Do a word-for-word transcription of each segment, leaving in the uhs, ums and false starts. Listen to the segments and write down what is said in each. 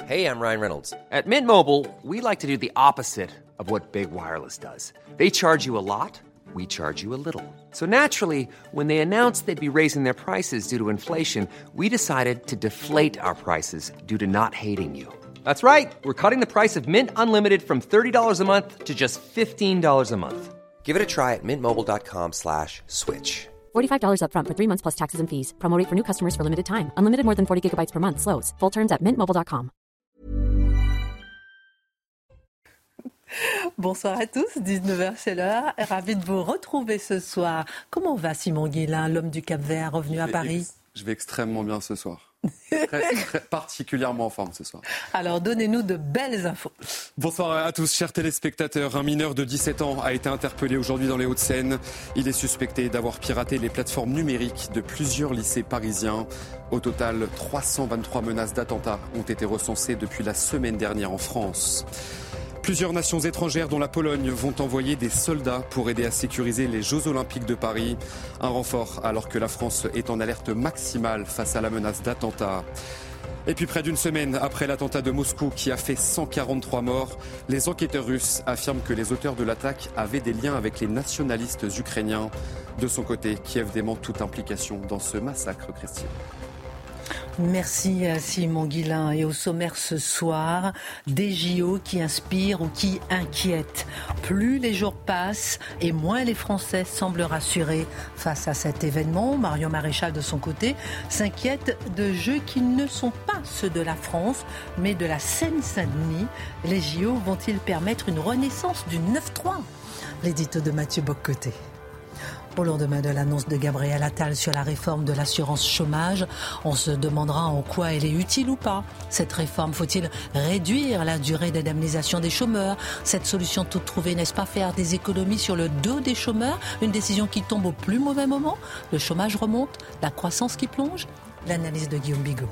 Hey, I'm Ryan Reynolds. At Mint Mobile, we like to do the opposite of what Big Wireless does. They charge you a lot, we charge you a little. So naturally, when they announced they'd be raising their prices due to inflation, we decided to deflate our prices due to not hating you. That's right. We're cutting the price of Mint Unlimited from thirty dollars a month to just fifteen dollars a month. Give it a try at mintmobile.com slash switch. forty-five dollars up front for three months plus taxes and fees. Promo rate for new customers for limited time. Unlimited more than forty gigabytes per month. Slows full terms at mint mobile dot com. Bonsoir à tous, dix-neuf heures c'est l'heure. Ravi de vous retrouver ce soir. Comment va Simon Guillain, l'homme du Cap-Vert, revenu à Paris ? ex- Je vais extrêmement bien ce soir. Très, très particulièrement en forme ce soir. Alors donnez-nous de belles infos. Bonsoir à tous, chers téléspectateurs. Un mineur de dix-sept ans a été interpellé aujourd'hui dans les Hauts-de-Seine. Il est suspecté d'avoir piraté les plateformes numériques de plusieurs lycées parisiens. Au total, trois cent vingt-trois menaces d'attentats ont été recensées depuis la semaine dernière en France. Plusieurs nations étrangères, dont la Pologne, vont envoyer des soldats pour aider à sécuriser les Jeux Olympiques de Paris. Un renfort alors que la France est en alerte maximale face à la menace d'attentats. Et puis près d'une semaine après l'attentat de Moscou qui a fait cent quarante-trois morts, les enquêteurs russes affirment que les auteurs de l'attaque avaient des liens avec les nationalistes ukrainiens. De son côté, Kiev dément toute implication dans ce massacre, Christine. Merci à Simon Guillain. Et au sommaire ce soir, des J O qui inspirent ou qui inquiètent. Plus les jours passent et moins les Français semblent rassurés face à cet événement. Marion Maréchal, de son côté, s'inquiète de jeux qui ne sont pas ceux de la France, mais de la Seine-Saint-Denis. Les J O vont-ils permettre une renaissance du neuf trois ? L'édito de Mathieu Boccoté. Au lendemain de l'annonce de Gabriel Attal sur la réforme de l'assurance chômage, on se demandera en quoi elle est utile ou pas. Cette réforme, faut-il réduire la durée d'indemnisation des chômeurs ? Cette solution toute trouvée, n'est-ce pas faire des économies sur le dos des chômeurs ? Une décision qui tombe au plus mauvais moment ? Le chômage remonte, la croissance qui plonge ? L'analyse de Guillaume Bigot.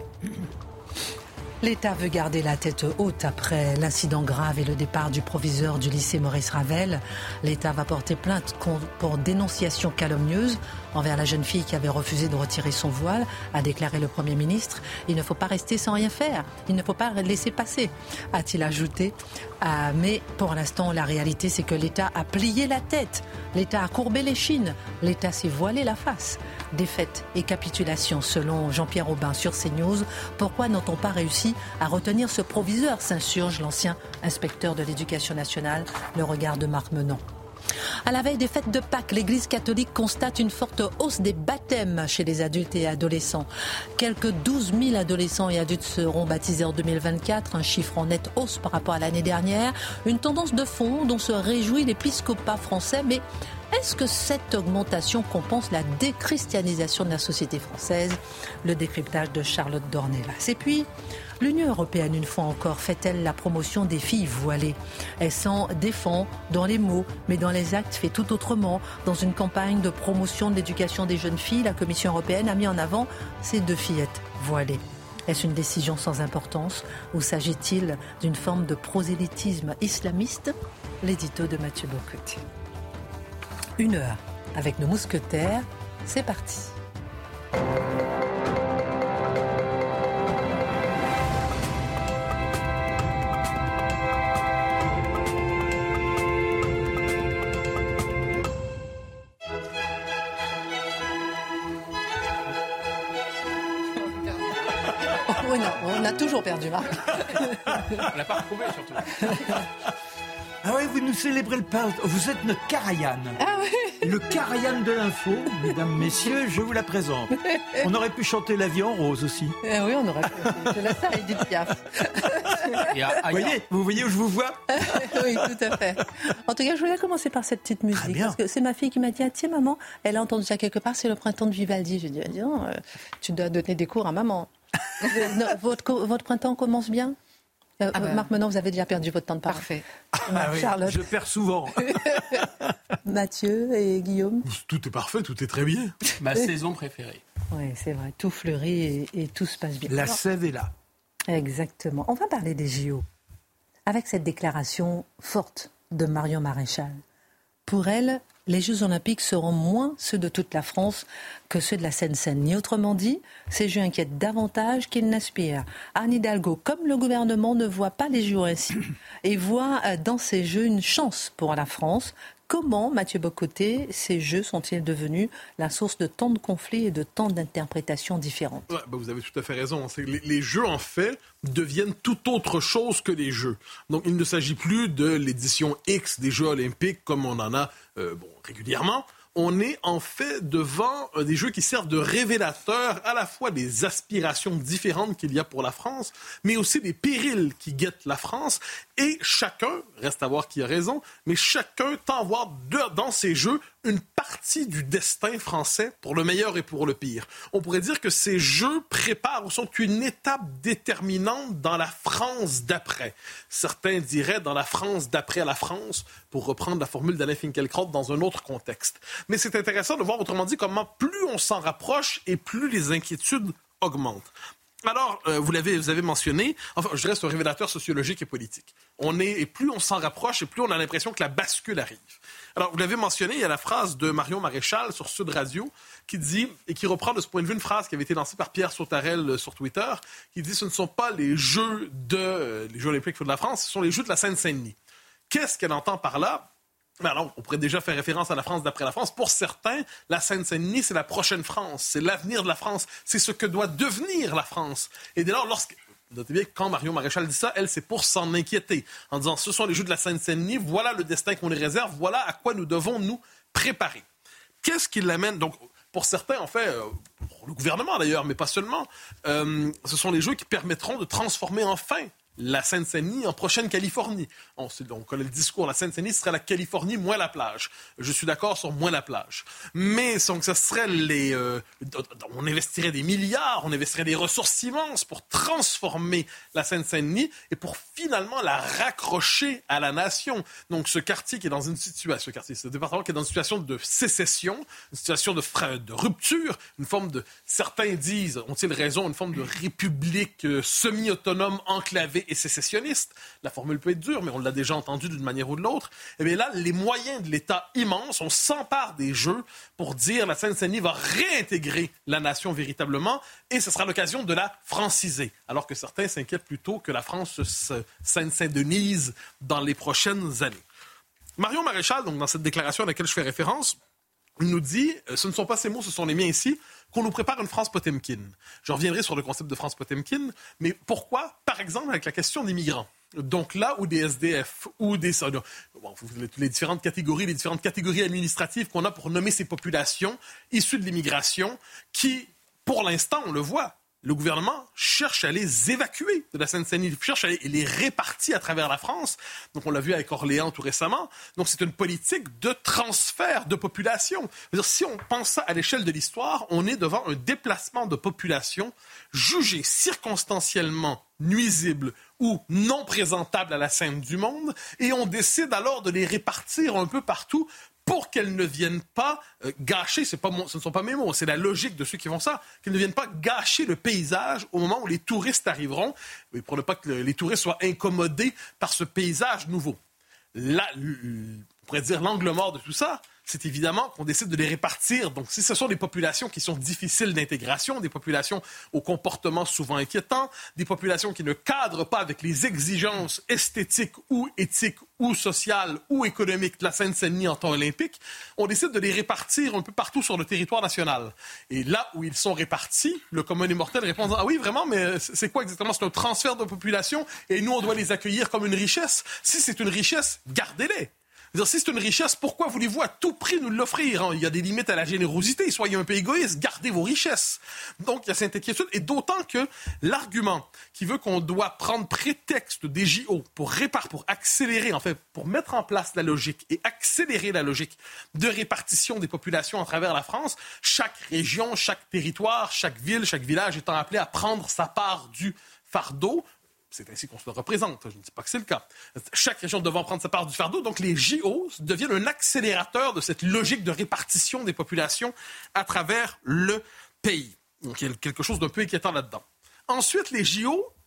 L'État veut garder la tête haute après l'incident grave et le départ du proviseur du lycée Maurice Ravel. L'État va porter plainte pour dénonciation calomnieuse envers la jeune fille qui avait refusé de retirer son voile, a déclaré le Premier ministre. Il ne faut pas rester sans rien faire, il ne faut pas laisser passer, a-t-il ajouté. Ah, mais pour l'instant, la réalité, c'est que l'État a plié la tête, l'État a courbé l'échine, l'État s'est voilé la face. Défaite et capitulation, selon Jean-Pierre Aubin sur CNews. Pourquoi n'a-t-on pas réussi à retenir ce proviseur ? S'insurge l'ancien inspecteur de l'Éducation nationale, le regard de Marc Menon. À la veille des fêtes de Pâques, l'Église catholique constate une forte hausse des baptêmes chez les adultes et adolescents. Quelques douze mille adolescents et adultes seront baptisés en deux mille vingt-quatre, un chiffre en nette hausse par rapport à l'année dernière. Une tendance de fond dont se réjouit l'épiscopat français, mais est-ce que cette augmentation compense la déchristianisation de la société française ? Le décryptage de Charlotte Dornelas. Et puis, l'Union européenne, une fois encore, fait-elle la promotion des filles voilées ? Elle s'en défend dans les mots, mais dans les actes fait tout autrement. Dans une campagne de promotion de l'éducation des jeunes filles, la Commission européenne a mis en avant ces deux fillettes voilées. Est-ce une décision sans importance ou s'agit-il d'une forme de prosélytisme islamiste ? L'édito de Mathieu Bocoté. Une heure avec nos mousquetaires, c'est parti. Oh non, on a toujours perdu, Marc. On l'a pas retrouvé, surtout. Ah oui, vous nous célébrez le pain. Vous êtes notre Karajan. Ah oui. Le Karajan de l'info, mesdames, messieurs, je vous la présente. On aurait pu chanter La vie en rose aussi. Eh oui, on aurait pu. Je laisse ça à Edith Piaf. Et à- Vous voyez, vous voyez où je vous vois ? Oui, tout à fait. En tout cas, je voulais commencer par cette petite musique. Très bien. Parce que c'est ma fille qui m'a dit, ah, tiens maman, elle a entendu ça quelque part, c'est le printemps de Vivaldi. J'ai dit, ah, dis donc, euh, tu dois donner des cours à maman. Non, votre, co- votre printemps commence bien ? Euh, Ah bah. Marc, maintenant, vous avez déjà perdu votre temps de parole. Parfait. Ah oui, Charlotte, je perds souvent. Mathieu et Guillaume. Tout est parfait, tout est très bien. Ma saison préférée. Oui, c'est vrai. Tout fleurit et, et tout se passe bien. La Alors, sève est là. exactement. On va parler des J O. Avec cette déclaration forte de Marion Maréchal. Pour elle, les Jeux Olympiques seront moins ceux de toute la France que ceux de la Seine-Saint-Denis. Autrement dit, ces Jeux inquiètent davantage qu'ils n'inspirent. Anne Hidalgo, comme le gouvernement, ne voit pas les Jeux ainsi et voit dans ces Jeux une chance pour la France. Comment, Mathieu Bocoté, ces Jeux sont-ils devenus la source de tant de conflits et de tant d'interprétations différentes? Ouais, ben vous avez tout à fait raison. C'est les, les Jeux, en fait, deviennent tout autre chose que les Jeux. Donc, il ne s'agit plus de l'édition X des Jeux olympiques comme on en a euh, bon, régulièrement. On est en fait devant euh, des jeux qui servent de révélateurs à la fois des aspirations différentes qu'il y a pour la France, mais aussi des périls qui guettent la France. Et chacun, reste à voir qui a raison, mais chacun tend à voir de, dans ces jeux une partie du destin français pour le meilleur et pour le pire. On pourrait dire que ces jeux préparent ou sont une étape déterminante dans la France d'après. Certains diraient dans la France d'après la France, pour reprendre la formule d'Alain Finkielkraut dans un autre contexte. Mais c'est intéressant de voir, autrement dit, comment plus on s'en rapproche et plus les inquiétudes augmentent. Alors, euh, vous l'avez, vous avez mentionné, enfin, je dirais c'est un révélateur sociologique et politique. On est, et plus on s'en rapproche, et plus on a l'impression que la bascule arrive. Alors, vous l'avez mentionné, il y a la phrase de Marion Maréchal sur Sud Radio qui dit, et qui reprend de ce point de vue une phrase qui avait été lancée par Pierre Sautarel sur Twitter, qui dit « Ce ne sont pas les Jeux de, euh, les Jeux olympiques de la France, ce sont les Jeux de la Seine-Saint-Denis ». Qu'est-ce qu'elle entend par là? Alors, on pourrait déjà faire référence à la France d'après la France. Pour certains, la Seine-Saint-Denis, c'est la prochaine France. C'est l'avenir de la France. C'est ce que doit devenir la France. Et dès lors, lorsque... Notez bien que quand Marion Maréchal dit ça, elle, c'est pour s'en inquiéter. En disant, ce sont les Jeux de la Seine-Saint-Denis, voilà le destin qu'on les réserve, voilà à quoi nous devons nous préparer. Qu'est-ce qui l'amène? Donc, pour certains, en fait, euh, pour le gouvernement d'ailleurs, mais pas seulement, euh, ce sont les Jeux qui permettront de transformer enfin la Seine-Saint-Denis en prochaine Californie. On, on connaît le discours, la Seine-Saint-Denis serait la Californie moins la plage. Je suis d'accord sur moins la plage. Mais donc, ça serait les... Euh, on investirait des milliards, on investirait des ressources immenses pour transformer la Seine-Saint-Denis et pour finalement la raccrocher à la nation. Donc, ce quartier qui est dans une situation... Ce quartier, ce département qui est dans une situation de sécession, une situation de, de rupture, une forme de... Certains disent, ont-ils raison, une forme de république euh, semi-autonome enclavée et sécessionniste. La formule peut être dure, mais on l'a déjà entendu d'une manière ou de l'autre. Et bien là, les moyens de l'État immenses, on s'empare des Jeux pour dire la Seine-Saint-Denis va réintégrer la nation véritablement et ce sera l'occasion de la franciser. Alors que certains s'inquiètent plutôt que la France se Seine-Saint-Denise dans les prochaines années. Marion Maréchal, donc dans cette déclaration à laquelle je fais référence, nous dit, ce ne sont pas ces mots, ce sont les miens ici, qu'on nous prépare une France Potemkin. Je reviendrai sur le concept de France Potemkin, mais pourquoi? Par exemple, avec la question des migrants. Donc là où des S D F ou des... Bon, les différentes catégories, les différentes catégories administratives qu'on a pour nommer ces populations issues de l'immigration qui, pour l'instant, on le voit, le gouvernement cherche à les évacuer de la Seine-Saint-Denis, cherche à les, les répartir à travers la France. Donc, on l'a vu avec Orléans tout récemment. Donc, c'est une politique de transfert de population. C'est-à-dire, si on pense ça à l'échelle de l'histoire, on est devant un déplacement de population jugé circonstanciellement nuisible ou non présentable à la scène du monde, et on décide alors de les répartir un peu partout pour qu'elles ne viennent pas euh, gâcher, c'est pas mon, ce ne sont pas mes mots, c'est la logique de ceux qui font ça, qu'elles ne viennent pas gâcher le paysage au moment où les touristes arriveront, et pour ne pas que le, les touristes soient incommodés par ce paysage nouveau. Là, on pourrait dire l'angle mort de tout ça, c'est évidemment qu'on décide de les répartir. Donc, si ce sont des populations qui sont difficiles d'intégration, des populations au comportement souvent inquiétant, des populations qui ne cadrent pas avec les exigences esthétiques ou éthiques ou sociales ou économiques de la Seine-Saint-Denis en temps olympique, on décide de les répartir un peu partout sur le territoire national. Et là où ils sont répartis, le commun des mortels répond « Ah oui, vraiment, mais c'est quoi exactement? C'est un transfert de population et nous, on doit les accueillir comme une richesse. Si c'est une richesse, gardez-les. » Si c'est une richesse, pourquoi voulez-vous à tout prix nous l'offrir? Il y a des limites à la générosité. Soyez un peu égoïste. Gardez vos richesses. Donc, il y a cette inquiétude. Et d'autant que l'argument qui veut qu'on doit prendre prétexte des J O pour réparer, pour accélérer, en fait, pour mettre en place la logique et accélérer la logique de répartition des populations à travers la France, chaque région, chaque territoire, chaque ville, chaque village étant appelé à prendre sa part du fardeau. C'est ainsi qu'on se le représente. Je ne dis pas que c'est le cas. Chaque région devant prendre sa part du fardeau. Donc, les J O deviennent un accélérateur de cette logique de répartition des populations à travers le pays. Donc, il y a quelque chose d'un peu inquiétant là-dedans. Ensuite, les J O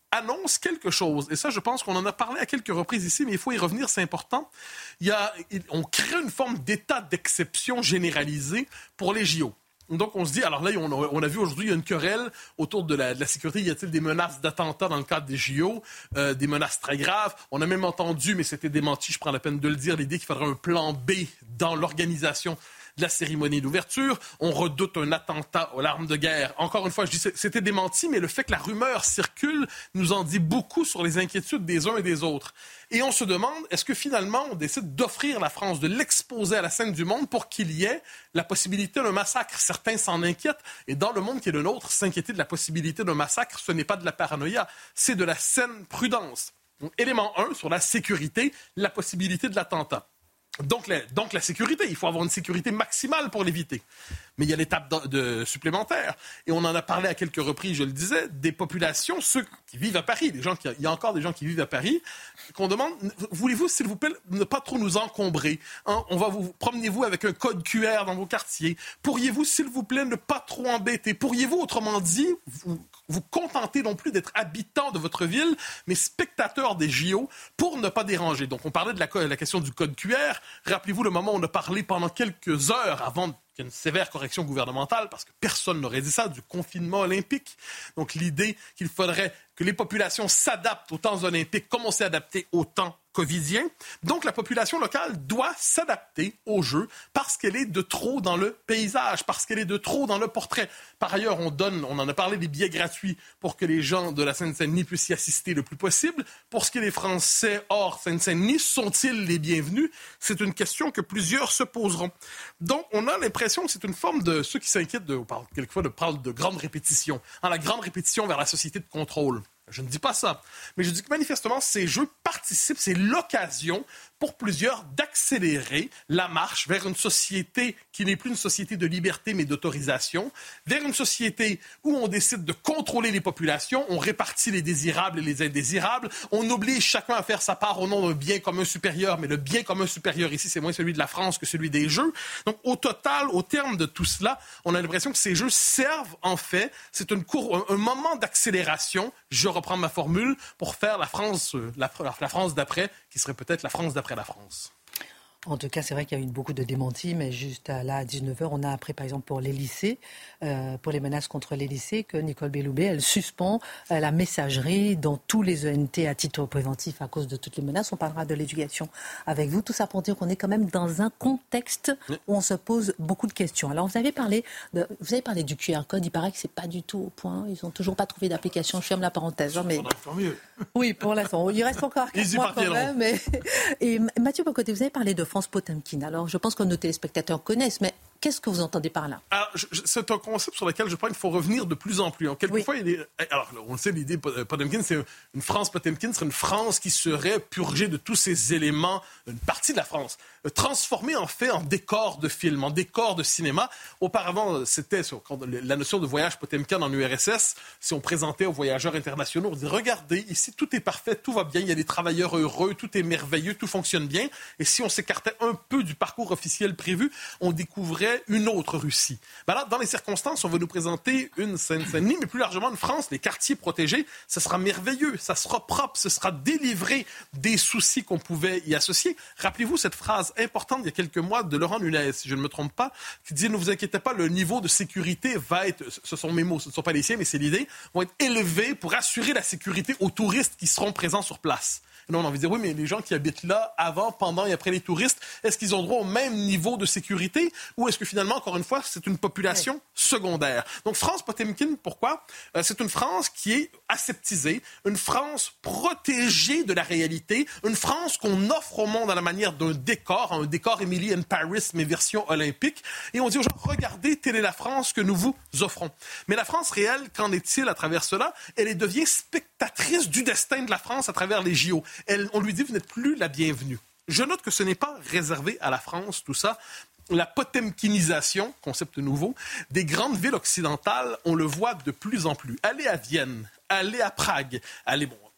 annonce quelque chose. Et ça, je pense qu'on en a parlé à quelques reprises ici, mais il faut y revenir, c'est important. Il y a, on crée une forme d'état d'exception généralisé pour les J O. Donc, on se dit, alors là, on a, on a vu aujourd'hui, il y a une querelle autour de la, de la sécurité. Y a-t-il des menaces d'attentats dans le cadre des J O? Euh, des menaces très graves. On a même entendu, mais c'était démenti, je prends la peine de le dire, l'idée qu'il faudrait un plan B dans l'organisation de la cérémonie d'ouverture. On redoute un attentat aux larmes de guerre. Encore une fois, je dis c'était démenti, mais le fait que la rumeur circule nous en dit beaucoup sur les inquiétudes des uns et des autres. Et on se demande, est-ce que finalement, on décide d'offrir la France, de l'exposer à la scène du monde pour qu'il y ait la possibilité d'un massacre? Certains s'en inquiètent. Et dans le monde qui est le nôtre, s'inquiéter de la possibilité d'un massacre, ce n'est pas de la paranoïa, c'est de la saine prudence. Donc, élément un, sur la sécurité, la possibilité de l'attentat. Donc la, donc la sécurité, il faut avoir une sécurité maximale pour l'éviter. Mais il y a l'étape de, de supplémentaire. Et on en a parlé à quelques reprises, je le disais, des populations, ceux qui vivent à Paris, des gens qui, il y a encore des gens qui vivent à Paris, qu'on demande, voulez-vous, s'il vous plaît, ne pas trop nous encombrer? Hein? On va vous, promenez-vous avec un code Q R dans vos quartiers. Pourriez-vous, s'il vous plaît, ne pas trop embêter? Pourriez-vous, autrement dit, vous, vous contenter non plus d'être habitant de votre ville, mais spectateur des J O pour ne pas déranger? Donc, on parlait de la, la question du code Q R. Rappelez-vous le moment où on a parlé pendant quelques heures avant qu'il y ait une sévère correction gouvernementale, parce que personne n'aurait dit ça, du confinement olympique. Donc l'idée qu'il faudrait que les populations s'adaptent aux temps olympiques comme on s'est adapté aux temps covidien. Donc la population locale doit s'adapter au jeu parce qu'elle est de trop dans le paysage, parce qu'elle est de trop dans le portrait. Par ailleurs, on donne, on en a parlé, des billets gratuits pour que les gens de la Seine-Saint-Denis puissent y assister le plus possible. Pour ce qui est des Français hors Seine-Saint-Denis, sont-ils les bienvenus? C'est une question que plusieurs se poseront. Donc on a l'impression que c'est une forme de, ceux qui s'inquiètent, de, on parle quelquefois de parler de grande répétition, hein, la grande répétition vers la société de contrôle. Je ne dis pas ça, mais je dis que manifestement, ces jeux participent, c'est l'occasion pour plusieurs d'accélérer la marche vers une société qui n'est plus une société de liberté, mais d'autorisation, vers une société où on décide de contrôler les populations, on répartit les désirables et les indésirables, on oblige chacun à faire sa part au nom d'un bien commun supérieur, mais le bien commun supérieur ici, c'est moins celui de la France que celui des jeux. Donc, au total, au terme de tout cela, on a l'impression que ces jeux servent, en fait, c'est une cour- un moment d'accélération, je reprends ma formule, pour faire la France, la, la France d'après, qui serait peut-être la France d'après la France. En tout cas, c'est vrai qu'il y a eu beaucoup de démentis, mais juste à, là, à dix-neuf heures, on a appris, par exemple, pour les lycées, euh, pour les menaces contre les lycées, que Nicole Belloubet, elle suspend euh, la messagerie dans tous les E N T à titre préventif à cause de toutes les menaces. On parlera de l'éducation avec vous. Tout ça pour dire qu'on est quand même dans un contexte où on se pose beaucoup de questions. Alors, vous avez parlé, de, vous avez parlé du Q R code. Il paraît que c'est pas du tout au point. Ils n'ont toujours pas trouvé d'application. Je ferme la parenthèse. Hein, mais... Tant mieux. Oui, pour l'instant. Il reste encore quatre mois quand même. Mais... Et Mathieu Bocoté, vous avez parlé de France Potemkin. Alors, je pense que nos téléspectateurs connaissent, mais qu'est-ce que vous entendez par là? Alors, je, je, c'est un concept sur lequel je pense qu'il faut revenir de plus en plus. Alors, quelquefois, oui. il est, alors, on le sait, l'idée de Potemkin, c'est une France Potemkin, serait une France qui serait purgée de tous ces éléments, une partie de la France, transformée en fait en décor de film, en décor de cinéma. Auparavant, c'était sur, la notion de voyage Potemkin en U R S S. Si on présentait aux voyageurs internationaux, on disait, regardez, ici, tout est parfait, tout va bien, il y a des travailleurs heureux, tout est merveilleux, tout fonctionne bien. Et si on s'écartait un peu du parcours officiel prévu, on découvrait une autre Russie. Ben là, dans les circonstances, on va nous présenter une Seine-Saint-Denis, mais plus largement une France, les quartiers protégés, ce sera merveilleux, ça sera propre, ce sera délivré des soucis qu'on pouvait y associer. Rappelez-vous cette phrase importante il y a quelques mois de Laurent Nunez, si je ne me trompe pas, qui disait « Ne vous inquiétez pas, le niveau de sécurité va être, ce sont mes mots, ce ne sont pas les siens, mais c'est l'idée, vont être élevés pour assurer la sécurité aux touristes qui seront présents sur place. » Non, on a envie de dire, oui, mais les gens qui habitent là, avant, pendant et après les touristes, est-ce qu'ils ont droit au même niveau de sécurité ou est-ce que finalement, encore une fois, c'est une population secondaire? Donc, France Potemkin, pourquoi? Euh, c'est une France qui est aseptisée, une France protégée de la réalité, une France qu'on offre au monde à la manière d'un décor, un décor Emily in Paris, mais version olympique. Et on dit aux gens, regardez, telle est la France que nous vous offrons. Mais la France réelle, qu'en est-il à travers cela? Elle devient spectatrice du destin de la France à travers les J O. Elle, on lui dit, vous n'êtes plus la bienvenue. Je note que ce n'est pas réservé à la France, tout ça. La potemkinisation, concept nouveau, des grandes villes occidentales, on le voit de plus en plus. Allez à Vienne, allez à Prague, allez, bon,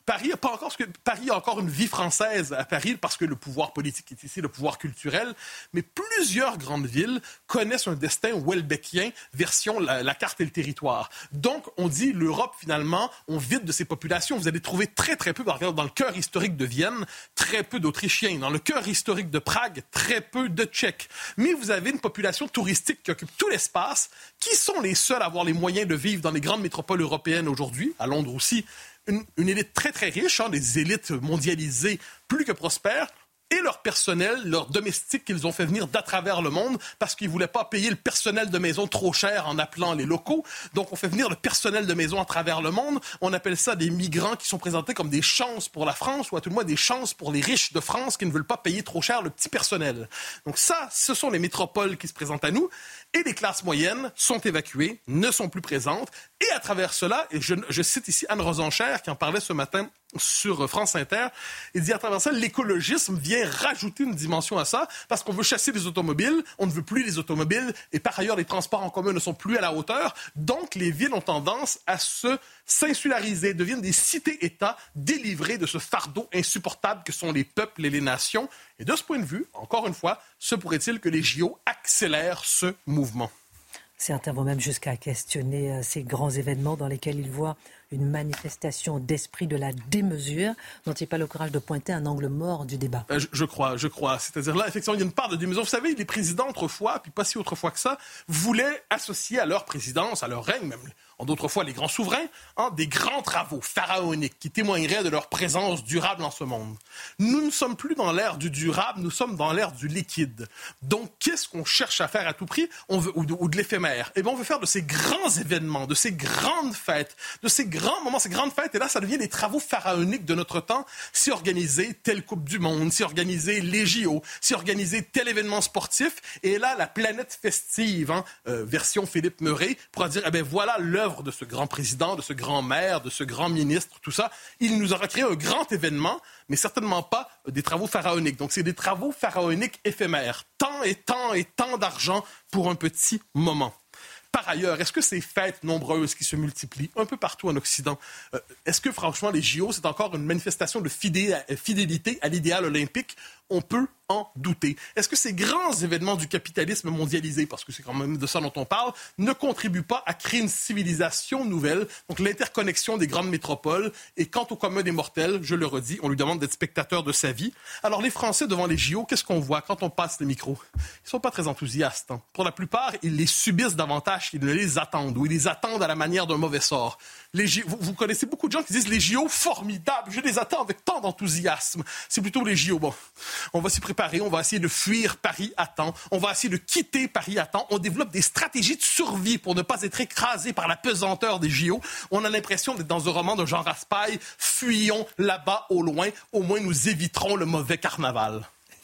Paris a pas encore, parce que Paris a encore une vie française à Paris parce que le pouvoir politique est ici, le pouvoir culturel. Mais plusieurs grandes villes connaissent un destin welbeckien version la, la carte et le territoire. Donc, on dit l'Europe, finalement, on vide de ses populations. Vous allez trouver très, très peu, par exemple, dans le cœur historique de Vienne, très peu d'Autrichiens. Dans le cœur historique de Prague, très peu de Tchèques. Mais vous avez une population touristique qui occupe tout l'espace. Qui sont les seuls à avoir les moyens de vivre dans les grandes métropoles européennes aujourd'hui, à Londres aussi? Une, une élite très, très riche, hein, des élites mondialisées plus que prospères, et leur personnel, leurs domestiques qu'ils ont fait venir d'à travers le monde parce qu'ils ne voulaient pas payer le personnel de maison trop cher en appelant les locaux. Donc, on fait venir le personnel de maison à travers le monde. On appelle ça des migrants qui sont présentés comme des chances pour la France, ou à tout le moins des chances pour les riches de France qui ne veulent pas payer trop cher le petit personnel. Donc ça, ce sont les métropoles qui se présentent à nous. Et les classes moyennes sont évacuées, ne sont plus présentes. Et à travers cela, et je, je cite ici Anne Rosenchère qui en parlait ce matin sur France Inter, il dit à travers ça, l'écologisme vient rajouter une dimension à ça parce qu'on veut chasser les automobiles, on ne veut plus les automobiles et par ailleurs les transports en commun ne sont plus à la hauteur. Donc les villes ont tendance à se s'insulariser, deviennent des cités-États délivrées de ce fardeau insupportable que sont les peuples et les nations. Et de ce point de vue, encore une fois, se pourrait-il que les J O accélèrent ce mouvement? Certains vont même jusqu'à questionner euh, ces grands événements dans lesquels ils voient une manifestation d'esprit de la démesure. N'ont-ils pas le courage de pointer un angle mort du débat? euh, je, je crois, je crois. C'est-à-dire là, effectivement, il y a une part de démesure. Vous savez, les présidents autrefois, puis pas si autrefois que ça, voulaient associer à leur présidence, à leur règne, même en d'autres fois les grands souverains, hein, des grands travaux pharaoniques qui témoigneraient de leur présence durable en ce monde. Nous ne sommes plus dans l'ère du durable, nous sommes dans l'ère du liquide. Donc, qu'est-ce qu'on cherche à faire à tout prix? On veut, ou, de, ou de l'éphémère. Eh bien, on veut faire de ces grands événements, de ces grandes fêtes, de ces grands moments, ces grandes fêtes, et là, ça devient des travaux pharaoniques de notre temps. Si organiser telle Coupe du Monde, si organiser les J O, si organiser tel événement sportif, et là, la planète festive, hein, euh, version Philippe Meuret, pourra dire, eh bien, voilà l'œuvre de ce grand président, de ce grand maire, de ce grand ministre, tout ça. Il nous aura créé un grand événement, mais certainement pas des travaux pharaoniques. Donc, c'est des travaux pharaoniques éphémères. Tant et tant et tant d'argent pour un petit moment. Par ailleurs, est-ce que ces fêtes nombreuses qui se multiplient un peu partout en Occident, euh, est-ce que franchement les J O, c'est encore une manifestation de fidé- fidélité à l'idéal olympique? On peut en douter. Est-ce que ces grands événements du capitalisme mondialisé, parce que c'est quand même de ça dont on parle, ne contribuent pas à créer une civilisation nouvelle, donc l'interconnexion des grandes métropoles? Et quant au commun des mortels, je le redis, on lui demande d'être spectateur de sa vie. Alors les Français devant les J O, qu'est-ce qu'on voit quand on passe les micros? Ils sont pas très enthousiastes. Hein. Pour la plupart, ils les subissent davantage qu'ils ne les attendent, ou ils les attendent à la manière d'un mauvais sort. Les J... vous, vous connaissez beaucoup de gens qui disent les J O formidables, je les attends avec tant d'enthousiasme. C'est plutôt les J O, bon, on va s'y préparer, on va essayer de fuir Paris à temps, on va essayer de quitter Paris à temps, on développe des stratégies de survie pour ne pas être écrasé par la pesanteur des J O. On a l'impression d'être dans un roman de Jean Raspail, fuyons là-bas au loin, au moins nous éviterons le mauvais carnaval.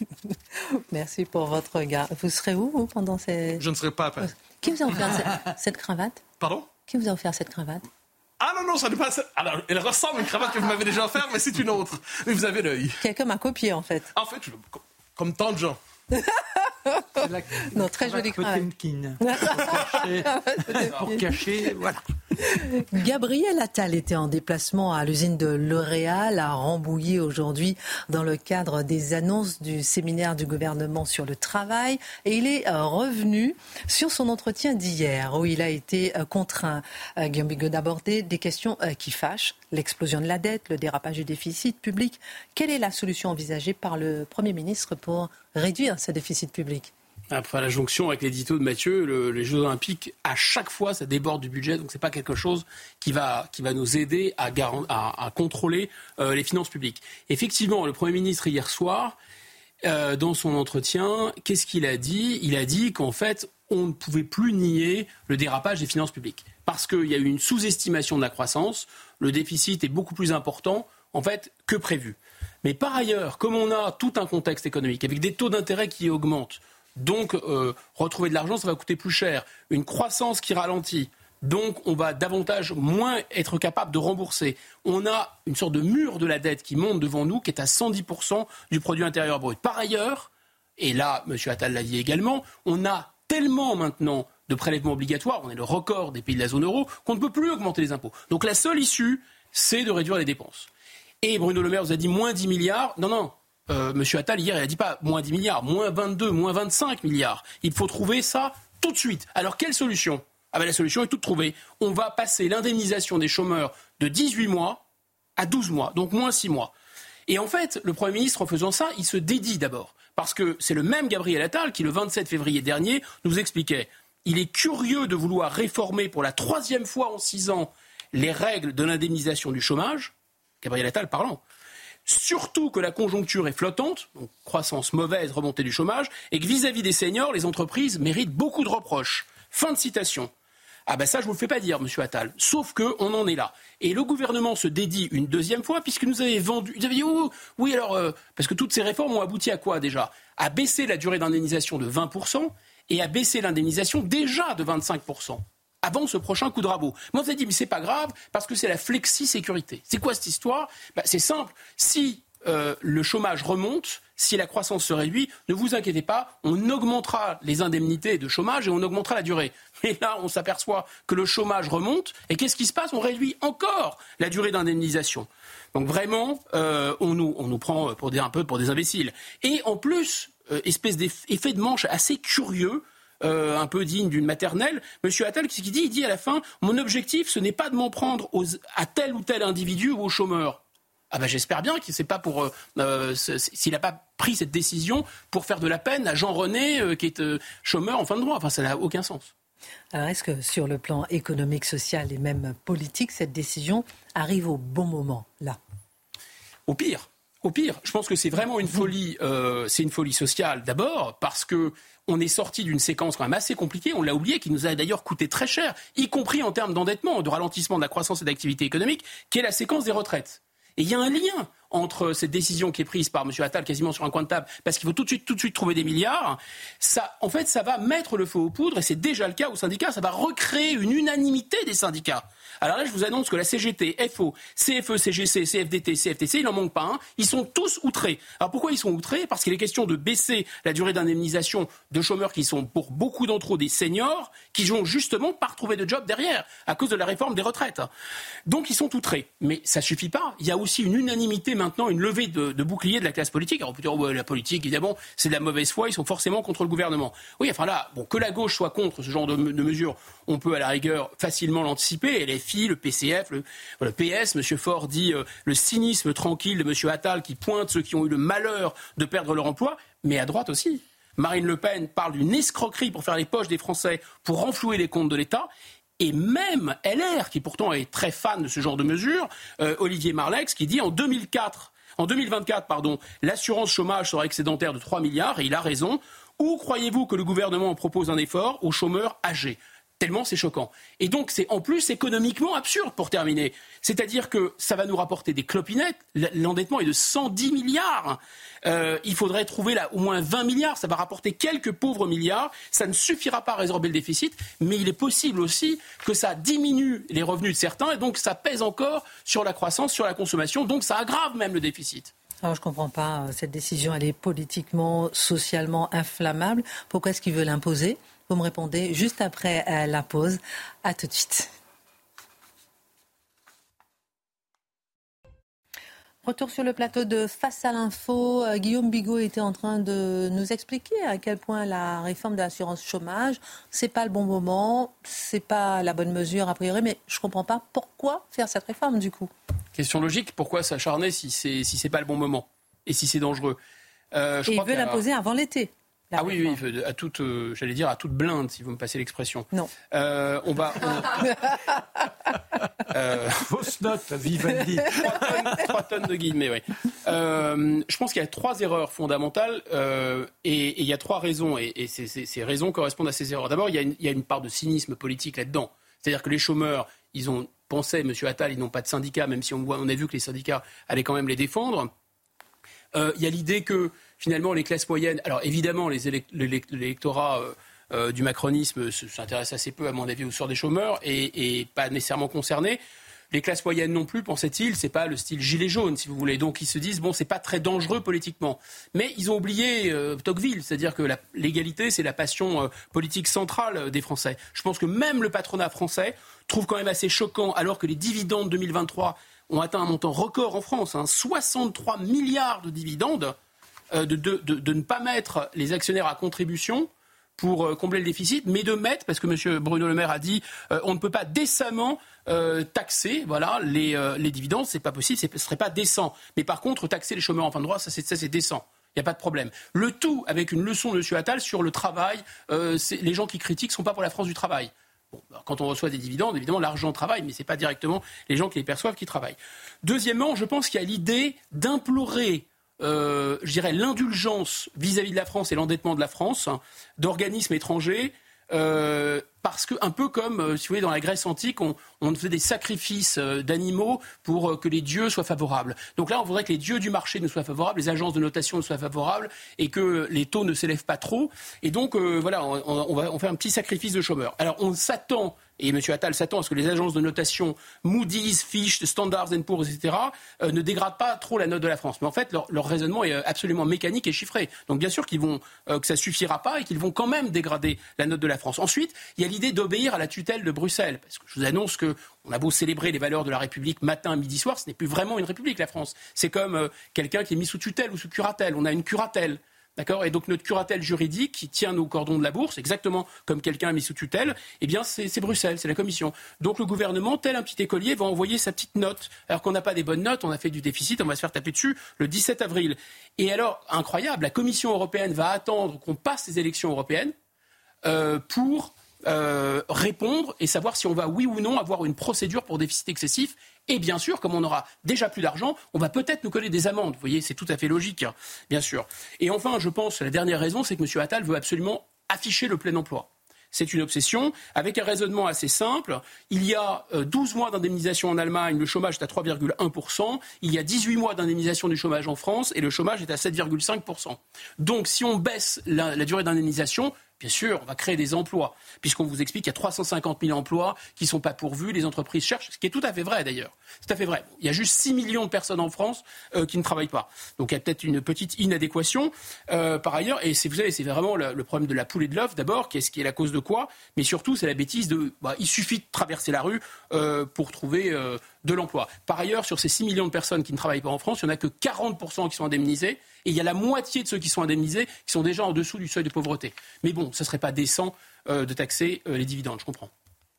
Merci pour votre regard. Vous serez où, vous, pendant ces... Je ne serai pas à Paris. Qui vous a offert cette, cette cravate? Pardon? Qui vous a offert cette cravate? Ah non, non, ça n'est pas... Alors, elle ressemble à une cravate que vous m'avez déjà offerte, mais c'est une autre. Mais vous avez l'œil. Quelqu'un m'a copié, en fait. En fait, je... comme tant de gens. La... Non, très jolie cravate. Potemkin. Pour cacher, pour cacher, voilà. Gabriel Attal était en déplacement à l'usine de L'Oréal à Rambouillet aujourd'hui dans le cadre des annonces du séminaire du gouvernement sur le travail. Et il est revenu sur son entretien d'hier où il a été contraint, Guillaume Bigot, d'aborder des questions qui fâchent. L'explosion de la dette, le dérapage du déficit public. Quelle est la solution envisagée par le Premier ministre pour réduire ce déficit public? Après la jonction avec l'édito de Mathieu, le, les Jeux Olympiques, à chaque fois, ça déborde du budget. Donc, ce n'est pas quelque chose qui va, qui va nous aider à, garan- à, à contrôler euh, les finances publiques. Effectivement, le Premier ministre, hier soir, euh, dans son entretien, qu'est-ce qu'il a dit? Il a dit qu'en fait, on ne pouvait plus nier le dérapage des finances publiques. Parce qu'il y a eu une sous-estimation de la croissance. Le déficit est beaucoup plus important, en fait, que prévu. Mais par ailleurs, comme on a tout un contexte économique, avec des taux d'intérêt qui augmentent, donc, euh, retrouver de l'argent, ça va coûter plus cher. Une croissance qui ralentit. Donc, on va davantage moins être capable de rembourser. On a une sorte de mur de la dette qui monte devant nous, qui est à cent dix pour cent du produit intérieur brut. Par ailleurs, et là, M. Attal l'a dit également, on a tellement maintenant de prélèvements obligatoires, on est le record des pays de la zone euro, qu'on ne peut plus augmenter les impôts. Donc, la seule issue, c'est de réduire les dépenses. Et Bruno Le Maire vous a dit moins dix milliards. Non, non. Euh, Monsieur Attal, hier, il a dit pas moins dix milliards, moins vingt-deux, moins vingt-cinq milliards. Il faut trouver ça tout de suite. Alors, quelle solution ? Ah ben, la solution est toute trouvée. On va passer l'indemnisation des chômeurs de dix-huit mois à douze mois, donc moins six mois. Et en fait, le Premier ministre, en faisant ça, il se dédie d'abord. Parce que c'est le même Gabriel Attal qui, le vingt-sept février dernier, nous expliquait « Il est curieux de vouloir réformer pour la troisième fois en six ans les règles de l'indemnisation du chômage. » Gabriel Attal parlant. Surtout que la conjoncture est flottante, donc croissance mauvaise, remontée du chômage, et que vis-à-vis des seniors, les entreprises méritent beaucoup de reproches. Fin de citation. Ah ben ça, je ne vous le fais pas dire, monsieur Attal. Sauf qu'on en est là. Et le gouvernement se dédie une deuxième fois, puisque nous avez vendu... Vous avez dit, oh, oui, alors... Euh, parce que toutes ces réformes ont abouti à quoi, déjà ? À baisser la durée d'indemnisation de vingt pour cent et à baisser l'indemnisation déjà de vingt-cinq pour cent. Avant ce prochain coup de rabot. Moi, vous avez dit, mais c'est pas grave, parce que c'est la flexi-sécurité. C'est quoi cette histoire ? Ben, c'est simple. Si euh, le chômage remonte, si la croissance se réduit, ne vous inquiétez pas, on augmentera les indemnités de chômage et on augmentera la durée. Et là, on s'aperçoit que le chômage remonte, et qu'est-ce qui se passe ? On réduit encore la durée d'indemnisation. Donc vraiment, euh, on, nous, on nous prend pour des, un peu pour des imbéciles. Et en plus, euh, espèce d'effet de manche assez curieux, Euh, un peu digne d'une maternelle, M. Attal, qu'est-ce qu'il dit ? Il dit à la fin, mon objectif, ce n'est pas de m'en prendre aux, à tel ou tel individu ou aux chômeurs. Ah ben j'espère bien que c'est pas pour, euh, s'il n'a pas pris cette décision pour faire de la peine à Jean René, euh, qui est euh, chômeur en fin de droit. Enfin, ça n'a aucun sens. Alors, est-ce que sur le plan économique, social et même politique, cette décision arrive au bon moment, là ? Au pire. Au pire, je pense que c'est vraiment une folie, euh, c'est une folie sociale d'abord, parce que on est sorti d'une séquence quand même assez compliquée, on l'a oublié, qui nous a d'ailleurs coûté très cher, y compris en termes d'endettement, de ralentissement de la croissance et d'activité économique, qui est la séquence des retraites. Et il y a un lien entre cette décision qui est prise par M. Attal quasiment sur un coin de table, parce qu'il faut tout de suite, tout de suite trouver des milliards. Ça, en fait, ça va mettre le feu aux poudres, et c'est déjà le cas aux syndicats, ça va recréer une unanimité des syndicats. Alors là, je vous annonce que la C G T, F O, C F E, C G C, C F D T, C F T C, il n'en manque pas un, ils sont tous outrés. Alors pourquoi ils sont outrés ? Parce qu'il est question de baisser la durée d'indemnisation de chômeurs qui sont pour beaucoup d'entre eux des seniors, qui vont justement pas retrouver de job derrière, à cause de la réforme des retraites. Donc ils sont outrés. Mais ça suffit pas. Il y a aussi une unanimité maintenant, une levée de, de bouclier de la classe politique. Alors on peut dire, oh, la politique, évidemment, c'est de la mauvaise foi, ils sont forcément contre le gouvernement. Oui, enfin là, bon, que la gauche soit contre ce genre de, de mesures, on peut à la rigueur facilement l'anticiper. L F I, le P C F, le, le P S, M. Faure dit euh, le cynisme tranquille de M. Attal qui pointe ceux qui ont eu le malheur de perdre leur emploi, mais à droite aussi. Marine Le Pen parle d'une escroquerie pour faire les poches des Français, pour renflouer les comptes de l'État. Et même L R, qui pourtant est très fan de ce genre de mesures, euh, Olivier Marleix, qui dit en deux mille quatre, en deux mille vingt-quatre, pardon, l'assurance chômage sera excédentaire de trois milliards, et il a raison. Où croyez-vous que le gouvernement propose un effort aux chômeurs âgés ? Tellement c'est choquant. Et donc c'est en plus économiquement absurde pour terminer. C'est-à-dire que ça va nous rapporter des clopinettes. L'endettement est de cent dix milliards. Euh, il faudrait trouver là au moins vingt milliards. Ça va rapporter quelques pauvres milliards. Ça ne suffira pas à résorber le déficit. Mais il est possible aussi que ça diminue les revenus de certains. Et donc ça pèse encore sur la croissance, sur la consommation. Donc ça aggrave même le déficit. Alors je ne comprends pas. Cette décision, elle est politiquement, socialement inflammable. Pourquoi est-ce qu'il veut l'imposer ? Vous me répondez juste après euh, la pause. À tout de suite. Retour sur le plateau de Face à l'info. Euh, Guillaume Bigot était en train de nous expliquer à quel point la réforme de l'assurance chômage, c'est pas le bon moment, c'est pas la bonne mesure a priori, mais je comprends pas pourquoi faire cette réforme du coup. Question logique, pourquoi s'acharner si c'est si c'est pas le bon moment et si c'est dangereux. Euh, je Et crois il veut l'imposer a... avant l'été. Ah oui, oui, à toute, euh, j'allais dire à toute blinde, si vous me passez l'expression. Non. Euh, on va. On... euh... Fausse note, Vivendi. trois, tonnes, trois tonnes de guillemets, oui. Euh, je pense qu'il y a trois erreurs fondamentales euh, et, et il y a trois raisons et, et ces, ces, ces raisons correspondent à ces erreurs. D'abord, il y a une, il y a une part de cynisme politique là-dedans. C'est-à-dire que les chômeurs, ils ont pensé, M. Attal, ils n'ont pas de syndicats, même si on, voit, on a vu que les syndicats allaient quand même les défendre. Euh, il y a l'idée que finalement les classes moyennes, alors évidemment les élect- l'électorat euh, euh, du macronisme s'intéresse assez peu à mon avis au sort des chômeurs et, et pas nécessairement concerné. Les classes moyennes non plus, pensait-il, c'est pas le style gilet jaune si vous voulez. Donc ils se disent bon c'est pas très dangereux politiquement. Mais ils ont oublié euh, Tocqueville, c'est-à-dire que la, l'égalité c'est la passion euh, politique centrale des Français. Je pense que même le patronat français trouve quand même assez choquant alors que les dividendes deux mille vingt-trois ont atteint un montant record en France, hein, soixante-trois milliards de dividendes, euh, de, de, de, de ne pas mettre les actionnaires à contribution pour euh, combler le déficit, mais de mettre, parce que M. Bruno Le Maire a dit, euh, on ne peut pas décemment euh, taxer voilà, les, euh, les dividendes, c'est pas possible, ce ne serait pas décent. Mais par contre, taxer les chômeurs en fin de droit, ça c'est, ça, c'est décent. Il n'y a pas de problème. Le tout avec une leçon de M. Attal sur le travail. Euh, c'est, les gens qui critiquent ne sont pas pour la France du travail. Bon, quand on reçoit des dividendes, évidemment, l'argent travaille, mais ce n'est pas directement les gens qui les perçoivent qui travaillent. Deuxièmement, je pense qu'il y a l'idée d'implorer Euh, je dirais l'indulgence vis-à-vis de la France et l'endettement de la France, hein, d'organismes étrangers, euh, parce que un peu comme, euh, si vous voulez, dans la Grèce antique, on, on faisait des sacrifices euh, d'animaux pour euh, que les dieux soient favorables. Donc là, on voudrait que les dieux du marché nous soient favorables, les agences de notation nous soient favorables, et que les taux ne s'élèvent pas trop. Et donc, euh, voilà, on, on va on fait un petit sacrifice de chômeurs. Alors, on s'attend... Et M. Attal s'attend à ce que les agences de notation Moody's, Fitch, Standard and Poor's, et cetera, euh, ne dégradent pas trop la note de la France. Mais en fait, leur, leur raisonnement est absolument mécanique et chiffré. Donc bien sûr qu'ils vont, euh, que ça suffira pas et qu'ils vont quand même dégrader la note de la France. Ensuite, il y a l'idée d'obéir à la tutelle de Bruxelles. Parce que je vous annonce qu'on a beau célébrer les valeurs de la République matin, midi, soir, ce n'est plus vraiment une République, la France. C'est comme euh, quelqu'un qui est mis sous tutelle ou sous curatelle. On a une curatelle. D'accord ? Et donc notre curatelle juridique qui tient nos cordons de la bourse, exactement comme quelqu'un mis sous tutelle, eh bien c'est, c'est Bruxelles, c'est la Commission. Donc le gouvernement, tel un petit écolier, va envoyer sa petite note. Alors qu'on n'a pas des bonnes notes, on a fait du déficit, on va se faire taper dessus le dix-sept avril. Et alors, incroyable, la Commission européenne va attendre qu'on passe les élections européennes euh, pour euh, répondre et savoir si on va, oui ou non, avoir une procédure pour déficit excessif. Et bien sûr, comme on aura déjà plus d'argent, on va peut-être nous coller des amendes. Vous voyez, c'est tout à fait logique, hein, bien sûr. Et enfin, je pense, la dernière raison, c'est que M. Attal veut absolument afficher le plein emploi. C'est une obsession, avec un raisonnement assez simple. Il y a douze mois d'indemnisation en Allemagne, le chômage est à trois virgule un pour cent. Il y a dix-huit mois d'indemnisation du chômage en France, et le chômage est à sept virgule cinq pour cent. Donc, si on baisse la, la durée d'indemnisation, bien sûr, on va créer des emplois, puisqu'on vous explique qu'il y a trois cent cinquante mille emplois qui ne sont pas pourvus, les entreprises cherchent, ce qui est tout à fait vrai d'ailleurs. C'est tout à fait vrai. Il y a juste six millions de personnes en France euh, qui ne travaillent pas. Donc il y a peut-être une petite inadéquation euh, par ailleurs, et c'est, vous savez, c'est vraiment le, le problème de la poule et de l'œuf d'abord, qu'est-ce qui est la cause de quoi, mais surtout c'est la bêtise de, bah, il suffit de traverser la rue euh, pour trouver euh, de l'emploi. Par ailleurs, sur ces six millions de personnes qui ne travaillent pas en France, il n'y en a que quarante pour cent qui sont indemnisés, et il y a la moitié de ceux qui sont indemnisés qui sont déjà en dessous du seuil de pauvreté. Mais bon, ce ne serait pas décent euh, de taxer euh, les dividendes, je comprends.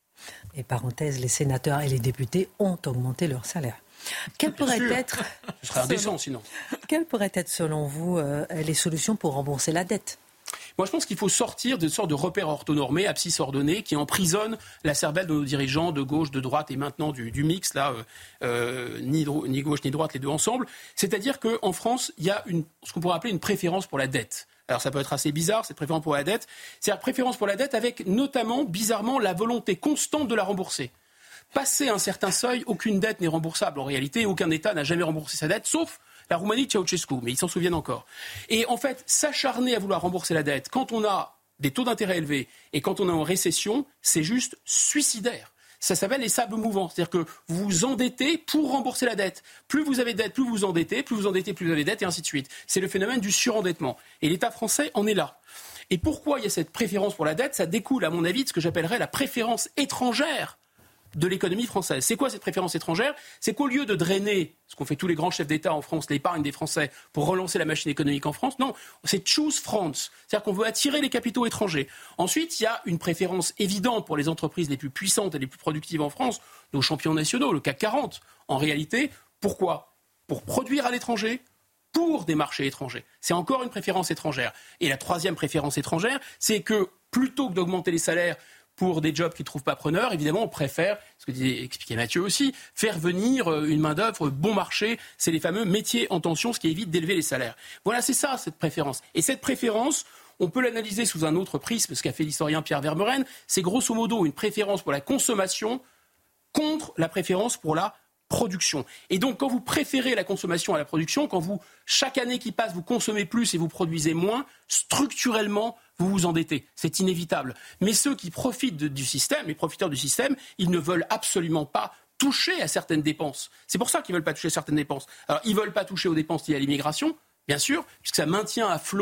Et parenthèse, les sénateurs et les députés ont augmenté leur salaire. Quelles pourraient être, ce serait indécent sinon. Quelles pourraient être selon vous euh, les solutions pour rembourser la dette ? Moi, je pense qu'il faut sortir d'une sorte de repère orthonormé, abscisse ordonnée, qui emprisonne la cervelle de nos dirigeants de gauche, de droite et maintenant du, du mix, là, euh, euh, ni, dro- ni gauche ni droite, les deux ensemble. C'est-à-dire qu'en France, il y a une, ce qu'on pourrait appeler une préférence pour la dette. Alors ça peut être assez bizarre, cette préférence pour la dette. C'est-à-dire préférence pour la dette avec notamment, bizarrement, la volonté constante de la rembourser. Passer un certain seuil, aucune dette n'est remboursable. En réalité, aucun État n'a jamais remboursé sa dette, sauf la Roumanie de Ceausescu, mais ils s'en souviennent encore. Et en fait, s'acharner à vouloir rembourser la dette, quand on a des taux d'intérêt élevés et quand on est en récession, c'est juste suicidaire. Ça s'appelle les sables mouvants. C'est-à-dire que vous vous endettez pour rembourser la dette. Plus vous avez de dette, plus vous vous endettez, plus vous endettez, plus vous avez de dette, et ainsi de suite. C'est le phénomène du surendettement. Et l'État français en est là. Et pourquoi il y a cette préférence pour la dette ? Ça découle, à mon avis, de ce que j'appellerais la préférence étrangère de l'économie française. C'est quoi cette préférence étrangère ? C'est qu'au lieu de drainer, ce qu'ont fait tous les grands chefs d'État en France, l'épargne des Français pour relancer la machine économique en France, non, c'est choose France. C'est-à-dire qu'on veut attirer les capitaux étrangers. Ensuite, il y a une préférence évidente pour les entreprises les plus puissantes et les plus productives en France, nos champions nationaux, le C A C quarante. En réalité, pourquoi ? Pour produire à l'étranger, pour des marchés étrangers. C'est encore une préférence étrangère. Et la troisième préférence étrangère, c'est que plutôt que d'augmenter les salaires pour des jobs qui ne trouvent pas preneurs, évidemment, on préfère, ce que disait, expliquait Mathieu aussi, faire venir une main-d'œuvre bon marché. C'est les fameux métiers en tension, ce qui évite d'élever les salaires. Voilà, c'est ça, cette préférence. Et cette préférence, on peut l'analyser sous un autre prisme, ce qu'a fait l'historien Pierre Vermeuren. C'est grosso modo une préférence pour la consommation contre la préférence pour la production. Et donc, quand vous préférez la consommation à la production, quand vous, chaque année qui passe, vous consommez plus et vous produisez moins, structurellement, vous vous endettez. C'est inévitable. Mais ceux qui profitent de, du système, les profiteurs du système, ils ne veulent absolument pas toucher à certaines dépenses. C'est pour ça qu'ils ne veulent pas toucher à certaines dépenses. Alors, ils ne veulent pas toucher aux dépenses liées à l'immigration, bien sûr, puisque ça maintient à flot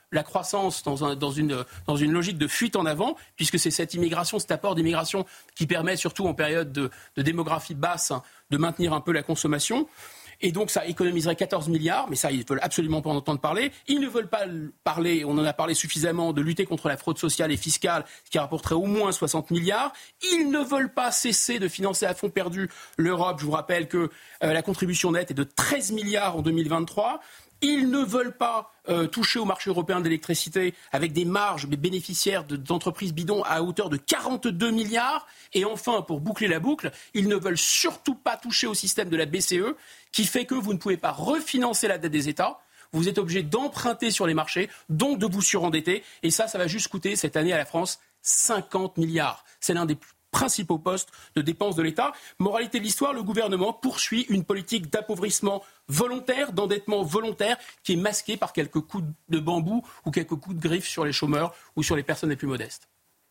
la croissance dans, un, dans, une, dans une logique de fuite en avant, puisque c'est cette immigration, cet apport d'immigration qui permet, surtout en période de, de démographie basse, hein, de maintenir un peu la consommation. Et donc ça économiserait quatorze milliards, mais ça, ils ne veulent absolument pas en entendre parler. Ils ne veulent pas parler, on en a parlé suffisamment, de lutter contre la fraude sociale et fiscale, ce qui rapporterait au moins soixante milliards. Ils ne veulent pas cesser de financer à fond perdu l'Europe. Je vous rappelle que euh, la contribution nette est de treize milliards en deux mille vingt-trois. Ils ne veulent pas euh, toucher au marché européen de l'électricité avec des marges des bénéficiaires de, d'entreprises bidons à hauteur de quarante-deux milliards. Et enfin, pour boucler la boucle, ils ne veulent surtout pas toucher au système de la B C E, qui fait que vous ne pouvez pas refinancer la dette des États. Vous êtes obligé d'emprunter sur les marchés, donc de vous surendetter. Et ça, ça va juste coûter cette année à la France cinquante milliards. C'est l'un des plus principaux postes de dépenses de l'État. Moralité de l'histoire, le gouvernement poursuit une politique d'appauvrissement volontaire, d'endettement volontaire, qui est masquée par quelques coups de bambou ou quelques coups de griffe sur les chômeurs ou sur les personnes les plus modestes.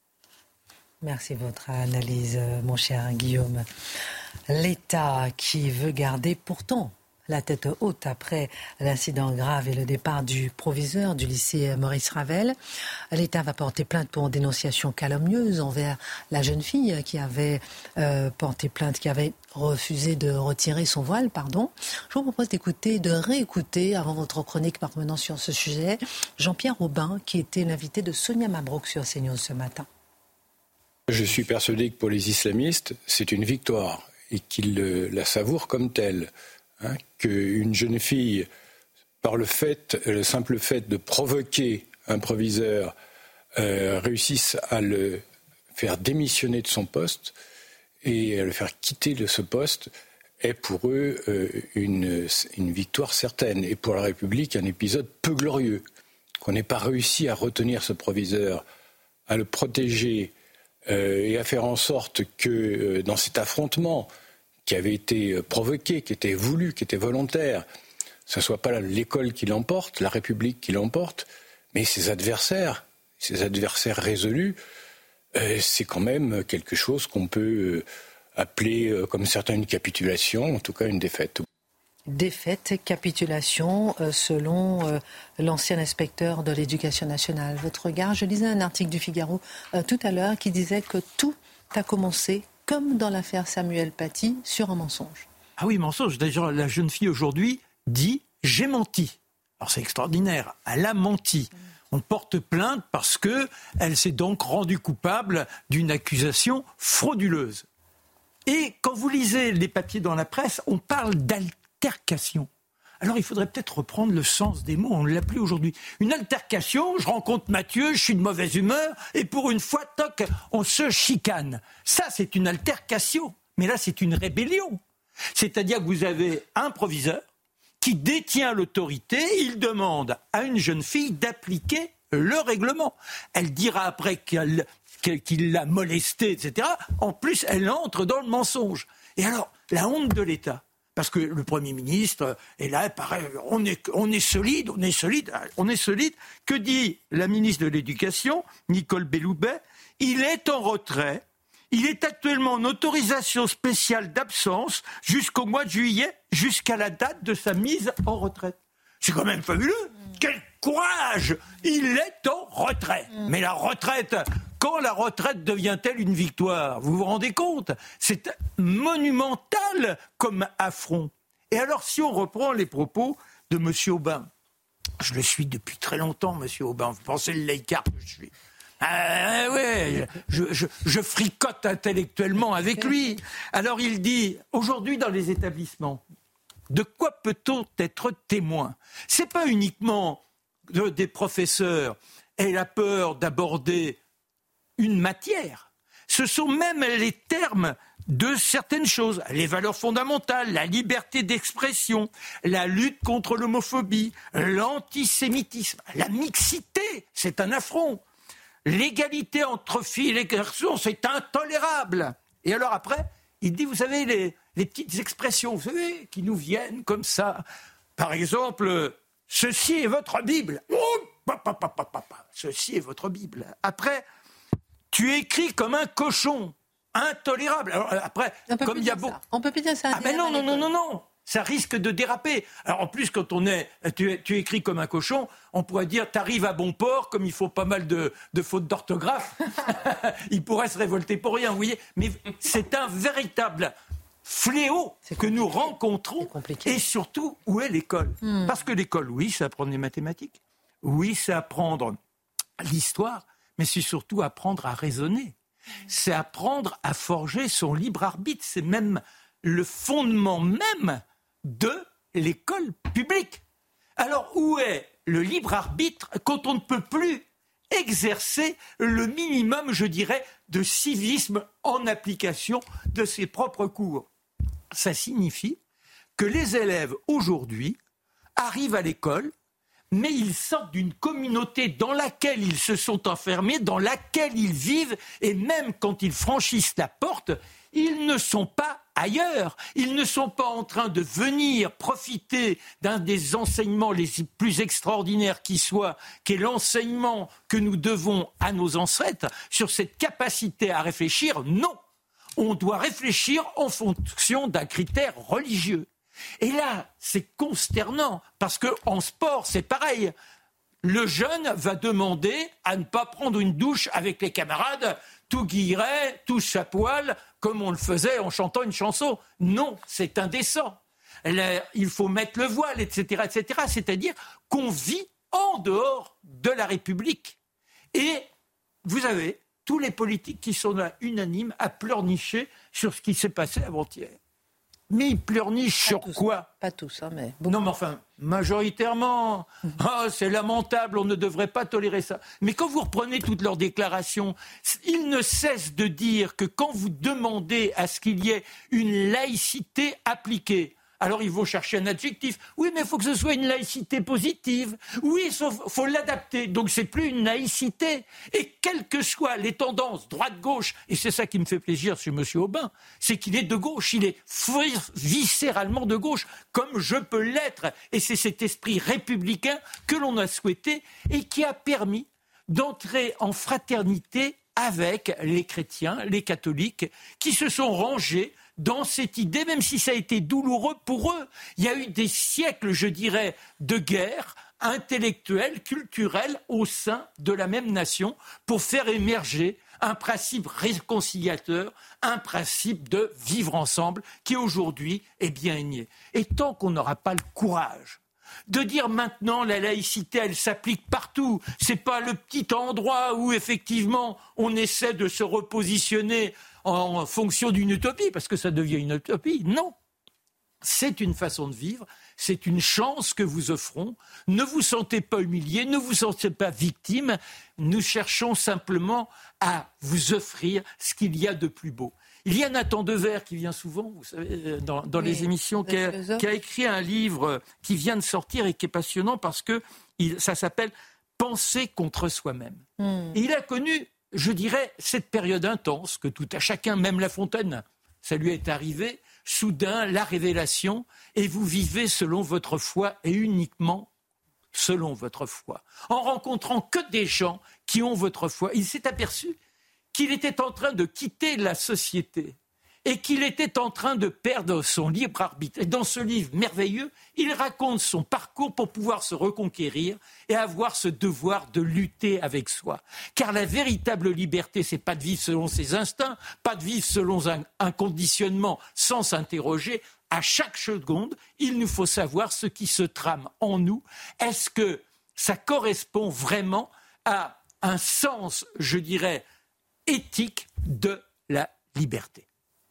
Merci de votre analyse, mon cher Guillaume. L'État qui veut garder pourtant la tête haute après l'incident grave et le départ du proviseur du lycée Maurice Ravel. L'État va porter plainte pour dénonciation calomnieuse envers la jeune fille qui avait euh, porté plainte, qui avait refusé de retirer son voile, pardon. Je vous propose d'écouter, de réécouter, avant votre chronique parvenant sur ce sujet, Jean-Pierre Aubin, qui était l'invité de Sonia Mabrouk sur CNews ce matin. Je suis persuadé que pour les islamistes, c'est une victoire et qu'ils la savourent comme telle. Hein, qu'une jeune fille, par le fait, le simple fait de provoquer un proviseur, euh, réussisse à le faire démissionner de son poste et à le faire quitter de ce poste, est pour eux euh, une, une victoire certaine. Et pour la République, un épisode peu glorieux. Qu'on n'ait pas réussi à retenir ce proviseur, à le protéger euh, et à faire en sorte que euh, dans cet affrontement qui avait été provoqué, qui était voulu, qui était volontaire, ce ne soit pas l'école qui l'emporte, la République qui l'emporte, mais ses adversaires, ses adversaires résolus, euh, c'est quand même quelque chose qu'on peut appeler, euh, comme certains, une capitulation, en tout cas une défaite. Défaite, capitulation, euh, selon euh, l'ancien inspecteur de l'Éducation nationale. Votre regard, je lisais un article du Figaro euh, tout à l'heure qui disait que tout a commencé comme dans l'affaire Samuel Paty, sur un mensonge. Ah oui, mensonge. D'ailleurs, la jeune fille aujourd'hui dit « j'ai menti ». Alors c'est extraordinaire, elle a menti. On porte plainte parce qu'elle s'est donc rendue coupable d'une accusation frauduleuse. Et quand vous lisez les papiers dans la presse, on parle d'altercation. Alors il faudrait peut-être reprendre le sens des mots, on ne l'a plus aujourd'hui. Une altercation, je rencontre Mathieu, je suis de mauvaise humeur, et pour une fois, toc, on se chicane. Ça, c'est une altercation, mais là, c'est une rébellion. C'est-à-dire que vous avez un proviseur qui détient l'autorité, il demande à une jeune fille d'appliquer le règlement. Elle dira après qu'elle, qu'il l'a molestée, et cetera. En plus, elle entre dans le mensonge. Et alors, la honte de l'État. Parce que le Premier ministre est là, pareil, on est, on est solide, on est solide, on est solide. Que dit la ministre de l'Éducation, Nicole Belloubet ? Il est en retrait. Il est actuellement en autorisation spéciale d'absence jusqu'au mois de juillet, jusqu'à la date de sa mise en retraite. C'est quand même fabuleux. Quel courage ! Il est en retrait. Mais la retraite, quand la retraite devient-elle une victoire ? Vous vous rendez compte ? C'est monumental comme affront. Et alors, si on reprend les propos de M. Aubin, je le suis depuis très longtemps, M. Aubin, vous pensez le laïcard que je suis ? Ah ouais, je, je, je fricote intellectuellement avec lui. Alors il dit, aujourd'hui dans les établissements, de quoi peut-on être témoin ? C'est pas uniquement de, des professeurs et la peur d'aborder une matière. Ce sont même les termes de certaines choses, les valeurs fondamentales, la liberté d'expression, la lutte contre l'homophobie, l'antisémitisme, la mixité, c'est un affront. L'égalité entre filles et garçons, c'est intolérable. Et alors après, il dit, vous savez, les, les petites expressions, vous savez, qui nous viennent comme ça. Par exemple, ceci est votre Bible. Oh, papa, papa, papa. Ceci est votre Bible. Après, tu écris comme un cochon. Intolérable. Alors après, on peut comme plus il y a dire beau... ça. On peut plus dire ça. Ah ben non, non, non, non, non. Ça risque de déraper. Alors en plus, quand on est, tu, tu écris comme un cochon, on pourrait dire t'arrives à bon port, comme il faut pas mal de, de fautes d'orthographe. Il pourrait se révolter pour rien, vous voyez. Mais c'est un véritable fléau que nous rencontrons. Et surtout, où est l'école ? hmm. Parce que l'école, oui, c'est apprendre les mathématiques. Oui, c'est apprendre l'histoire. Mais c'est surtout apprendre à raisonner. C'est apprendre à forger son libre arbitre. C'est même le fondement même de l'école publique. Alors, où est le libre arbitre quand on ne peut plus exercer le minimum, je dirais, de civisme en application de ses propres cours ? Ça signifie que les élèves, aujourd'hui, arrivent à l'école, mais ils sortent d'une communauté dans laquelle ils se sont enfermés, dans laquelle ils vivent, et même quand ils franchissent la porte, ils ne sont pas ailleurs. Ils ne sont pas en train de venir profiter d'un des enseignements les plus extraordinaires qui soient, qui est l'enseignement que nous devons à nos ancêtres sur cette capacité à réfléchir. Non, on doit réfléchir en fonction d'un critère religieux. Et là, c'est consternant, parce qu'en sport, c'est pareil. Le jeune va demander à ne pas prendre une douche avec les camarades, tout guilleret, tous à poil, comme on le faisait en chantant une chanson. Non, c'est indécent. Il faut mettre le voile, et cetera, et cetera. C'est-à-dire qu'on vit en dehors de la République. Et vous avez tous les politiques qui sont là, unanimes, à pleurnicher sur ce qui s'est passé avant-hier. Mais ils pleurnichent sur tous, quoi ? Pas tous, hein, mais beaucoup. Non, mais enfin, majoritairement. Oh, c'est lamentable, on ne devrait pas tolérer ça. Mais quand vous reprenez toutes leurs déclarations, ils ne cessent de dire que quand vous demandez à ce qu'il y ait une laïcité appliquée, alors ils vont chercher un adjectif. Oui, mais il faut que ce soit une laïcité positive. Oui, il faut, faut l'adapter. Donc c'est plus une laïcité. Et quelles que soient les tendances, droite-gauche, et c'est ça qui me fait plaisir chez M. Aubin, c'est qu'il est de gauche. Il est viscéralement de gauche, comme je peux l'être. Et c'est cet esprit républicain que l'on a souhaité et qui a permis d'entrer en fraternité avec les chrétiens, les catholiques, qui se sont rangés dans cette idée, même si ça a été douloureux pour eux. Il y a eu des siècles, je dirais, de guerre intellectuelle, culturelle au sein de la même nation pour faire émerger un principe réconciliateur, un principe de vivre ensemble qui aujourd'hui est bien nié. Et tant qu'on n'aura pas le courage de dire maintenant la laïcité, elle s'applique partout. C'est pas le petit endroit où effectivement on essaie de se repositionner en fonction d'une utopie, parce que ça devient une utopie. Non, c'est une façon de vivre, c'est une chance que vous offrons. Ne vous sentez pas humilié, ne vous sentez pas victime. Nous cherchons simplement à vous offrir ce qu'il y a de plus beau. Il y a Nathan Devers qui vient souvent, vous savez, dans, dans oui, les émissions, qui a, qui a écrit un livre qui vient de sortir et qui est passionnant parce que il, ça s'appelle « Penser contre soi-même mmh. ». Il a connu, je dirais, cette période intense que tout à chacun, même La Fontaine, ça lui est arrivé, soudain, la révélation, et vous vivez selon votre foi et uniquement selon votre foi. En rencontrant que des gens qui ont votre foi, il s'est aperçu qu'il était en train de quitter la société et qu'il était en train de perdre son libre arbitre. Et dans ce livre merveilleux, il raconte son parcours pour pouvoir se reconquérir et avoir ce devoir de lutter avec soi. Car la véritable liberté, c'est pas de vivre selon ses instincts, pas de vivre selon un, un conditionnement sans s'interroger. À chaque seconde, il nous faut savoir ce qui se trame en nous. Est-ce que ça correspond vraiment à un sens, je dirais, éthique de la liberté?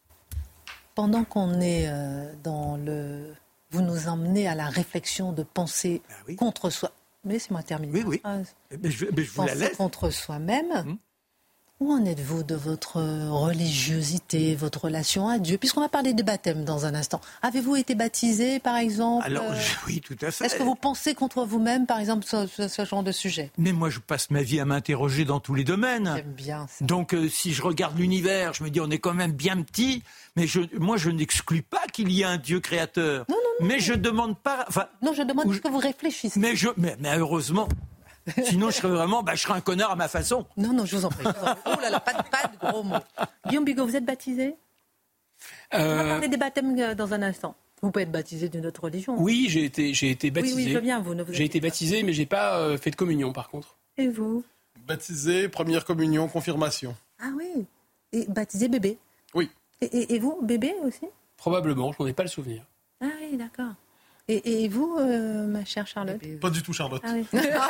Pendant qu'on est euh, dans le... Vous nous emmenez à la réflexion de penser ben oui. contre soi. Mais laissez-moi terminer. Oui, oui. Mais je, mais je vous la laisse. Penser contre soi-même. Hum. Où en êtes-vous de votre religiosité, votre relation à Dieu? Puisqu'on va parler des baptêmes dans un instant. Avez-vous été baptisé, par exemple? Alors, oui, tout à fait. Est-ce que vous pensez contre vous-même, par exemple, sur ce, ce genre de sujet? Mais moi, je passe ma vie à m'interroger dans tous les domaines. J'aime bien ça. Donc, euh, si je regarde l'univers, je me dis, on est quand même bien petit. Mais je, moi, je n'exclus pas qu'il y ait un Dieu créateur. Non, non, non. Mais je demande pas... Enfin, non, je demande ce que vous réfléchissez. Mais, je, mais, mais heureusement... Sinon, je serais vraiment, bah, je serais un connard à ma façon. Non, non, je vous en prie. Je vous en prie. Oh là là, pas de, pas de gros mots. Guillaume Bigot, vous êtes baptisé? euh... On va parler des baptêmes dans un instant. Vous pouvez être baptisé d'une autre religion. Oui, j'ai été, j'ai été baptisé. Oui, oui, je viens, vous ne vous J'ai été baptisé, mais j'ai pas euh, fait de communion, par contre. Et vous? Baptisé, première communion, confirmation. Ah oui. Et baptisé bébé? Oui. Et, et, et vous, bébé aussi? Probablement, je n'en ai pas le souvenir. Ah oui, d'accord. Et, et vous, euh, ma chère Charlotte? Pas du tout, Charlotte. Ah oui.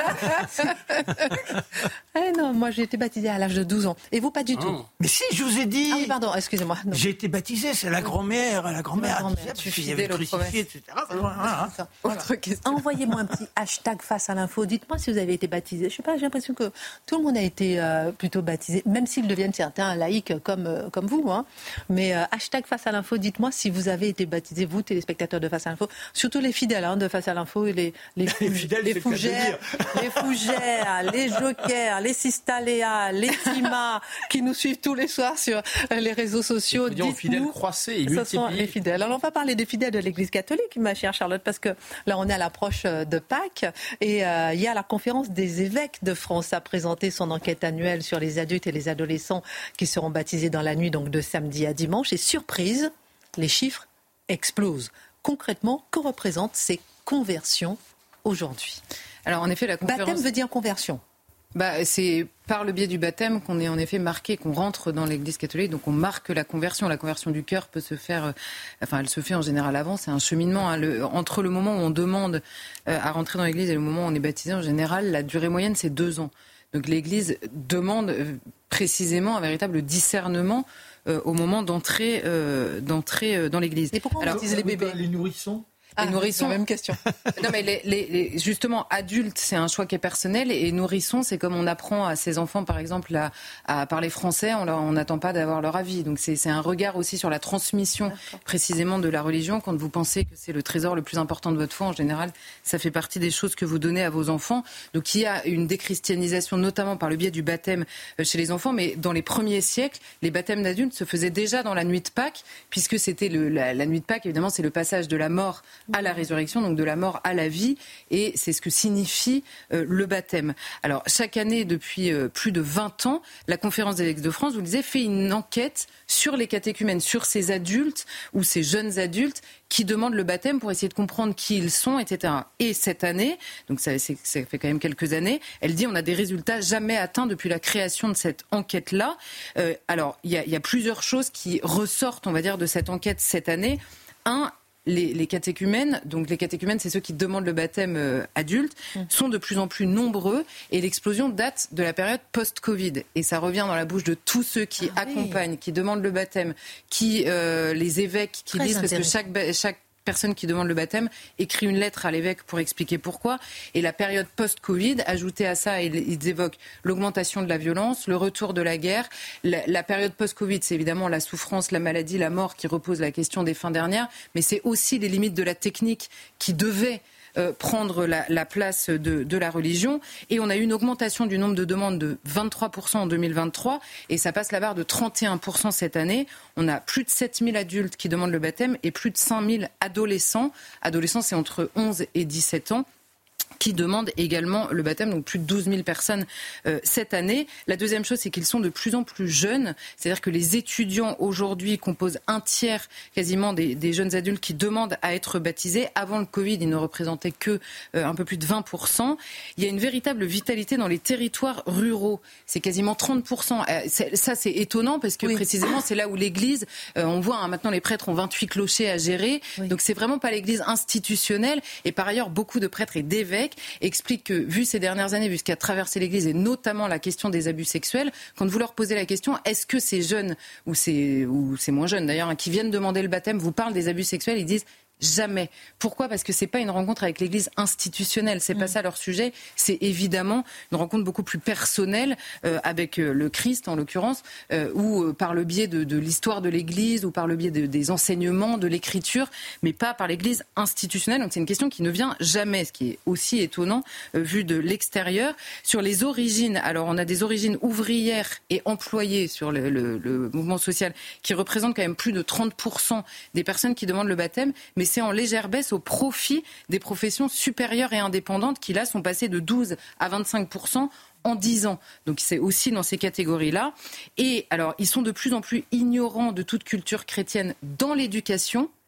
Ah non, moi j'ai été baptisée à l'âge de douze ans. Et vous, pas du Ah. tout? Mais si, je vous ai dit. Ah oui, pardon, excusez-moi. Non. J'ai été baptisé, c'est la grand-mère, la grand-mère. La grand-mère, disait, tu parce qu'il y fidèle avait aux crucifié, promesses. et cetera. Voilà. Autre question. Envoyez-moi un petit hashtag face à l'info. Dites-moi si vous avez été baptisé. Je sais pas, j'ai l'impression que tout le monde a été euh, plutôt baptisé, même s'ils deviennent certains laïcs comme, euh, comme vous. Hein. Mais euh, hashtag face à l'info, dites-moi si vous avez été baptisé, vous, téléspectateurs de face à l'info. Surtout les fidèles hein, de face à l'info, et les, les, fouge- Les fidèles, les c'est le cas de fougères, les fougères, les jokers, les sistaléas, les timas qui nous suivent tous les soirs sur les réseaux sociaux. Il faut dire aux fidèles Dites-nous, croissés et ce sont multipliés. les fidèles. Alors on va parler des fidèles de l'Église catholique, ma chère Charlotte, parce que là on est à l'approche de Pâques et euh, il y a la conférence des évêques de France a présenté son enquête annuelle sur les adultes et les adolescents qui seront baptisés dans la nuit donc de samedi à dimanche. Et surprise, les chiffres explosent. Concrètement, que représentent ces conversions aujourd'hui? Alors en effet, la conférence... Baptême veut dire conversion. Bah, c'est par le biais du baptême qu'on est en effet marqué, qu'on rentre dans l'Église catholique, donc on marque la conversion. La conversion du cœur peut se faire, euh, enfin elle se fait en général avant, c'est un cheminement. Hein. Le, entre le moment où on demande euh, à rentrer dans l'Église et le moment où on est baptisé, en général, la durée moyenne c'est deux ans. Donc l'Église demande euh, précisément un véritable discernement euh, au moment d'entrer, euh, d'entrer euh, dans l'Église. Et pourquoi on Alors, baptise les bébés? Les nourrissons. Ah, les nourrissons. c'est la même question. Non mais les, les, les, justement, adultes, c'est un choix qui est personnel et nourrissons, c'est comme on apprend à ses enfants, par exemple, à, à parler français, on n'attend pas d'avoir leur avis. Donc c'est, c'est un regard aussi sur la transmission D'accord. précisément de la religion. Quand vous pensez que c'est le trésor le plus important de votre foi, en général, ça fait partie des choses que vous donnez à vos enfants. Donc il y a une déchristianisation, notamment par le biais du baptême chez les enfants, mais dans les premiers siècles, les baptêmes d'adultes se faisaient déjà dans la nuit de Pâques, puisque c'était le, la, la nuit de Pâques, évidemment, c'est le passage de la mort à la résurrection, donc de la mort à la vie, et c'est ce que signifie euh, le baptême. Alors, chaque année, depuis euh, plus de vingt ans, la Conférence des évêques de France, vous le disiez, fait une enquête sur les catéchumènes, sur ces adultes ou ces jeunes adultes qui demandent le baptême pour essayer de comprendre qui ils sont, et cetera. Et cette année, donc ça, c'est, ça fait quand même quelques années, elle dit on a des résultats jamais atteints depuis la création de cette enquête-là. Euh, alors, il y a, y a plusieurs choses qui ressortent, on va dire, de cette enquête cette année. Un, Les, les catéchumènes, donc les catéchumènes, c'est ceux qui demandent le baptême euh, adulte, mmh. sont de plus en plus nombreux et l'explosion date de la période post-Covid. Et ça revient dans la bouche de tous ceux qui ah, accompagnent, oui. qui demandent le baptême, qui euh, les évêques qui Très lisent, parce que chaque, chaque personne qui demande le baptême écrit une lettre à l'évêque pour expliquer pourquoi. Et la période post-Covid, ajoutée à ça, ils, ils évoquent l'augmentation de la violence, le retour de la guerre. La, la période post-Covid, c'est évidemment la souffrance, la maladie, la mort qui repose la question des fins dernières, mais c'est aussi les limites de la technique qui devaient Euh, prendre la, la place de, de la religion. Et on a eu une augmentation du nombre de demandes de vingt-trois pour cent en deux mille vingt-trois et ça passe la barre de trente et un pour cent cette année. On a plus de sept mille adultes qui demandent le baptême et plus de cinq mille adolescents. Adolescents, c'est entre onze et dix-sept ans. Qui demandent également le baptême, donc plus de douze mille personnes euh, cette année. La deuxième chose, c'est qu'ils sont de plus en plus jeunes. C'est-à-dire que les étudiants aujourd'hui composent un tiers quasiment des, des jeunes adultes qui demandent à être baptisés. Avant le Covid, ils ne représentaient que euh, un peu plus de vingt pour cent. Il y a une véritable vitalité dans les territoires ruraux. C'est quasiment trente pour cent. Euh, c'est, ça, c'est étonnant parce que oui. précisément, c'est là où l'Église, euh, on voit hein, maintenant les prêtres ont vingt-huit clochers à gérer. Oui. Donc c'est vraiment pas l'Église institutionnelle. Et par ailleurs, beaucoup de prêtres et d'évêques explique que, vu ces dernières années, vu ce qui a traversé l'Église, et notamment la question des abus sexuels, quand vous leur posez la question, est-ce que ces jeunes, ou ces, ou ces moins jeunes d'ailleurs, hein, qui viennent demander le baptême, vous parlent des abus sexuels, ils disent jamais. Pourquoi ? Parce que c'est pas une rencontre avec l'Église institutionnelle, c'est mmh. pas ça leur sujet. C'est évidemment une rencontre beaucoup plus personnelle euh, avec euh, le Christ en l'occurrence, euh, ou euh, par le biais de, de l'histoire de l'Église, ou par le biais de, des enseignements, de l'Écriture, mais pas par l'Église institutionnelle. Donc c'est une question qui ne vient jamais, ce qui est aussi étonnant euh, vu de l'extérieur. Sur les origines, alors on a des origines ouvrières et employées sur le, le, le mouvement social qui représentent quand même plus de trente pour cent des personnes qui demandent le baptême, mais c'est en légère baisse au profit des professions supérieures et indépendantes qui, là, sont passées de douze à vingt-cinq pour cent en dix ans. Donc c'est aussi dans ces catégories-là. Et alors, ils sont de plus en plus ignorants de toute culture chrétienne dans l'éducation,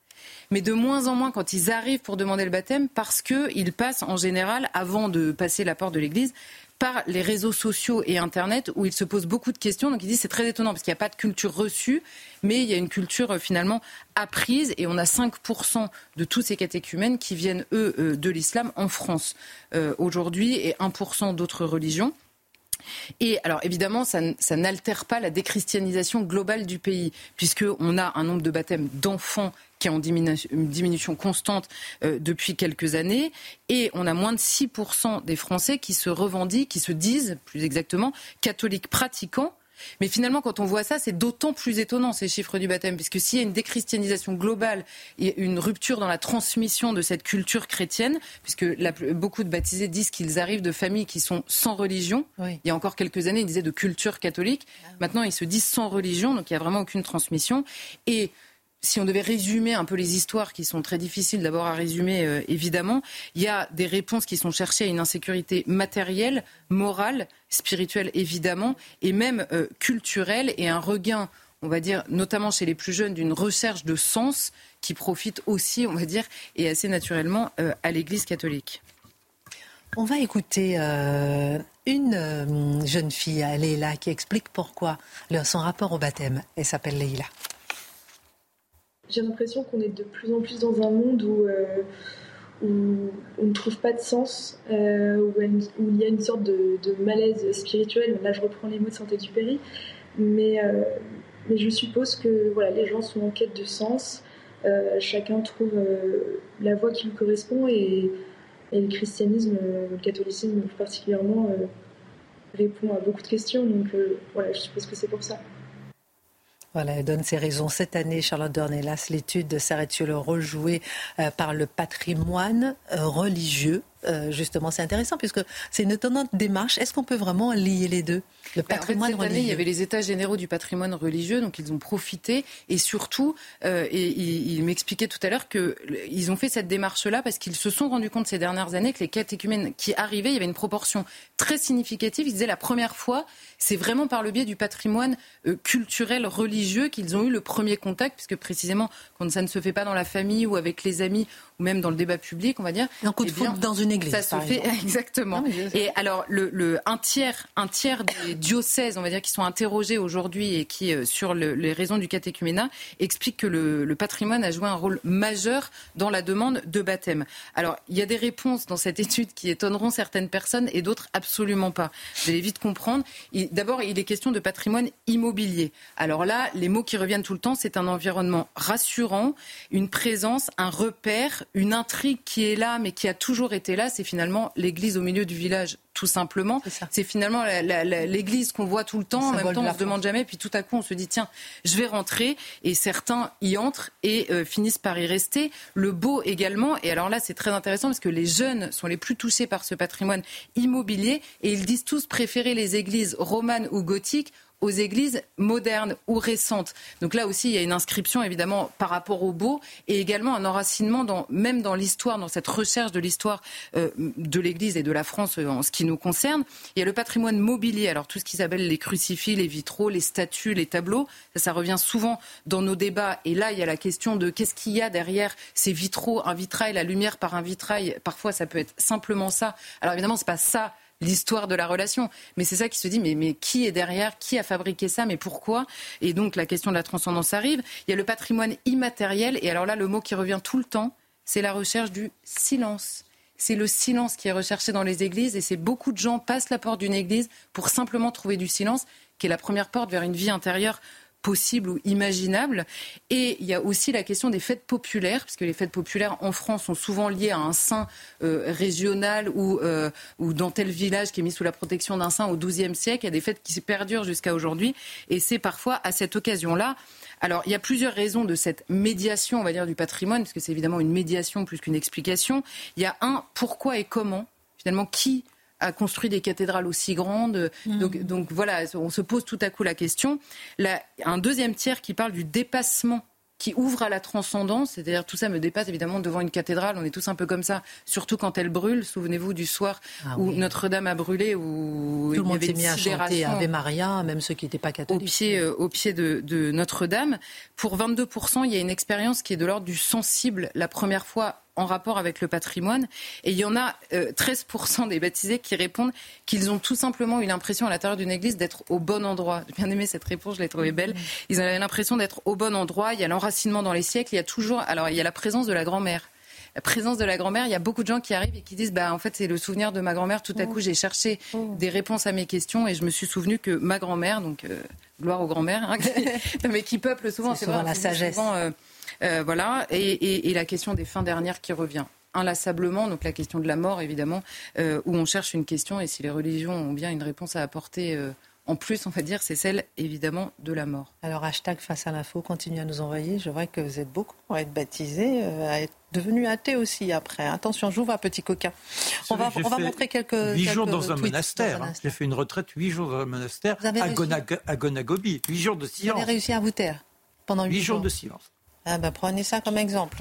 mais de moins en moins quand ils arrivent pour demander le baptême, parce qu'ils passent en général, avant de passer la porte de l'église, par les réseaux sociaux et Internet, où ils se posent beaucoup de questions. Donc ils disent c'est très étonnant parce qu'il n'y a pas de culture reçue, mais il y a une culture euh, finalement apprise. Et on a cinq pour cent de tous ces catéchumènes qui viennent, eux, euh, de l'islam en France euh, aujourd'hui, et un pour cent d'autres religions. Et alors évidemment, ça, ça n'altère pas la déchristianisation globale du pays, puisqu'on a un nombre de baptêmes d'enfants qui est en diminu- une diminution constante euh, depuis quelques années, et on a moins de six pour cent des Français qui se revendiquent, qui se disent, plus exactement, catholiques pratiquants. Mais finalement, quand on voit ça, c'est d'autant plus étonnant, ces chiffres du baptême, puisque s'il y a une déchristianisation globale et une rupture dans la transmission de cette culture chrétienne, puisque la, beaucoup de baptisés disent qu'ils arrivent de familles qui sont sans religion. Oui. Il y a encore quelques années, ils disaient de culture catholique. Maintenant, ils se disent sans religion, donc il n'y a vraiment aucune transmission. Et si on devait résumer un peu les histoires, qui sont très difficiles d'abord à résumer, euh, évidemment, il y a des réponses qui sont cherchées à une insécurité matérielle, morale, spirituelle, évidemment, et même euh, culturelle, et un regain, on va dire, notamment chez les plus jeunes, d'une recherche de sens qui profite aussi, on va dire, et assez naturellement euh, à l'Église catholique. On va écouter euh, une euh, jeune fille, Leïla, qui explique pourquoi son rapport au baptême. Elle s'appelle Leïla. J'ai l'impression qu'on est de plus en plus dans un monde où, euh, où on ne trouve pas de sens, euh, où, où il y a une sorte de, de malaise spirituel. Là, je reprends les mots de Saint-Exupéry. Mais, euh, mais je suppose que voilà, les gens sont en quête de sens. Euh, chacun trouve euh, la voie qui lui correspond. Et, et le christianisme, le catholicisme plus particulièrement, euh, répond à beaucoup de questions. Donc euh, voilà, je suppose que c'est pour ça. Voilà, elle donne ses raisons. Cette année, Charlotte Dornelas, l'étude s'arrête sur le rôle joué euh, par le patrimoine euh, religieux. Euh, justement, c'est intéressant puisque c'est une étonnante démarche. Est-ce qu'on peut vraiment lier les deux ? Le patrimoine en fait, cette religieux. année, il y avait les états généraux du patrimoine religieux, donc ils ont profité. Et surtout, euh, et il, il m'expliquait tout à l'heure qu'ils ont fait cette démarche-là parce qu'ils se sont rendus compte ces dernières années que les catéchumènes qui arrivaient, il y avait une proportion très significative. Ils disaient la première fois, c'est vraiment par le biais du patrimoine euh, culturel religieux qu'ils ont eu le premier contact, puisque précisément, quand ça ne se fait pas dans la famille ou avec les amis ou même dans le débat public, on va dire. Un coup de foudre dans une église. Ça se fait exactement. Non, et alors, le, le un tiers, un tiers des diocèses, on va dire, qui sont interrogés aujourd'hui et qui, euh, sur le, les raisons du catéchuménat, expliquent que le, le patrimoine a joué un rôle majeur dans la demande de baptême. Alors, il y a des réponses dans cette étude qui étonneront certaines personnes et d'autres absolument pas. Vous allez vite comprendre. Il, d'abord, il est question de patrimoine immobilier. Alors là, les mots qui reviennent tout le temps, c'est un environnement rassurant, une présence, un repère, une intrigue qui est là, mais qui a toujours été là. C'est finalement l'église au milieu du village, tout simplement. C'est, c'est finalement la, la, la, l'église qu'on voit tout le temps. En même temps, on ne se demande jamais. Puis tout à coup, on se dit, tiens, je vais rentrer. Et certains y entrent et euh, finissent par y rester. Le beau également. Et alors là, c'est très intéressant parce que les jeunes sont les plus touchés par ce patrimoine immobilier. Et ils disent tous préférer les églises romanes ou gothiques aux églises modernes ou récentes. Donc là aussi, il y a une inscription évidemment par rapport au beau et également un enracinement dans, même dans l'histoire, dans cette recherche de l'histoire euh, de l'Église et de la France euh, en ce qui nous concerne. Il y a le patrimoine mobilier, alors tout ce qui s'appelle les crucifix, les vitraux, les statues, les tableaux, ça, ça revient souvent dans nos débats. Et là, il y a la question de qu'est-ce qu'il y a derrière ces vitraux, un vitrail, la lumière par un vitrail. Parfois, ça peut être simplement ça. Alors évidemment, c'est pas ça l'histoire de la relation. Mais c'est ça qui se dit, mais, mais qui est derrière ? Qui a fabriqué ça ? Mais pourquoi ? Et donc la question de la transcendance arrive. Il y a le patrimoine immatériel. Et alors là, le mot qui revient tout le temps, c'est la recherche du silence. C'est le silence qui est recherché dans les églises. Et c'est beaucoup de gens passent la porte d'une église pour simplement trouver du silence, qui est la première porte vers une vie intérieure possible ou imaginable. Et il y a aussi la question des fêtes populaires, puisque les fêtes populaires en France sont souvent liées à un saint euh, régional ou, euh, ou dans tel village qui est mis sous la protection d'un saint au douzième siècle. Il y a des fêtes qui perdurent jusqu'à aujourd'hui. Et c'est parfois à cette occasion-là. Alors, il y a plusieurs raisons de cette médiation, on va dire, du patrimoine, parce que c'est évidemment une médiation plus qu'une explication. Il y a un pourquoi et comment, finalement, qui a construit des cathédrales aussi grandes. Mmh. Donc, donc voilà, on se pose tout à coup la question. Là, un deuxième tiers qui parle du dépassement qui ouvre à la transcendance. C'est-à-dire, tout ça me dépasse, évidemment, devant une cathédrale. On est tous un peu comme ça, surtout quand elle brûle. Souvenez-vous du soir ah, où oui. Notre-Dame a brûlé, où tout le monde s'est mis à chanter Ave Maria, même ceux qui n'étaient pas catholiques. Au pied, euh, au pied de, de Notre-Dame. Pour vingt-deux pour cent, il y a une expérience qui est de l'ordre du sensible, la première fois en rapport avec le patrimoine. Et il y en a euh, treize pour cent des baptisés qui répondent qu'ils ont tout simplement eu l'impression à l'intérieur d'une église d'être au bon endroit. J'ai bien aimé cette réponse, je l'ai trouvée belle. Ils avaient l'impression d'être au bon endroit. Il y a l'enracinement dans les siècles. Il y a toujours... Alors, il y a la présence de la grand-mère. La présence de la grand-mère, il y a beaucoup de gens qui arrivent et qui disent bah, en fait, c'est le souvenir de ma grand-mère. Tout à coup, j'ai cherché des réponses à mes questions et je me suis souvenu que ma grand-mère, donc euh, gloire aux grand-mères, hein, qui... mais qui peuple souvent, c'est, c'est souvent vrai, la sagesse. Souvent, euh, Euh, voilà, et, et, et la question des fins dernières qui revient inlassablement, donc la question de la mort évidemment, euh, où on cherche une question et si les religions ont bien une réponse à apporter euh, en plus, on va dire, c'est celle évidemment de la mort. Alors hashtag face à l'info, continuez à nous envoyer, je vois que vous êtes beaucoup à être baptisés, euh, à être devenus athées aussi après. Attention, j'ouvre un petit coquin. On va, on va montrer quelques huit quelques jours dans un monastère. Dans un hein. J'ai fait une retraite huit jours dans un monastère à, Gonag- à Gonagobi. Huit jours de silence. Vous avez réussi à vous taire pendant huit jours jours de silence. Ah ben prenez ça comme exemple.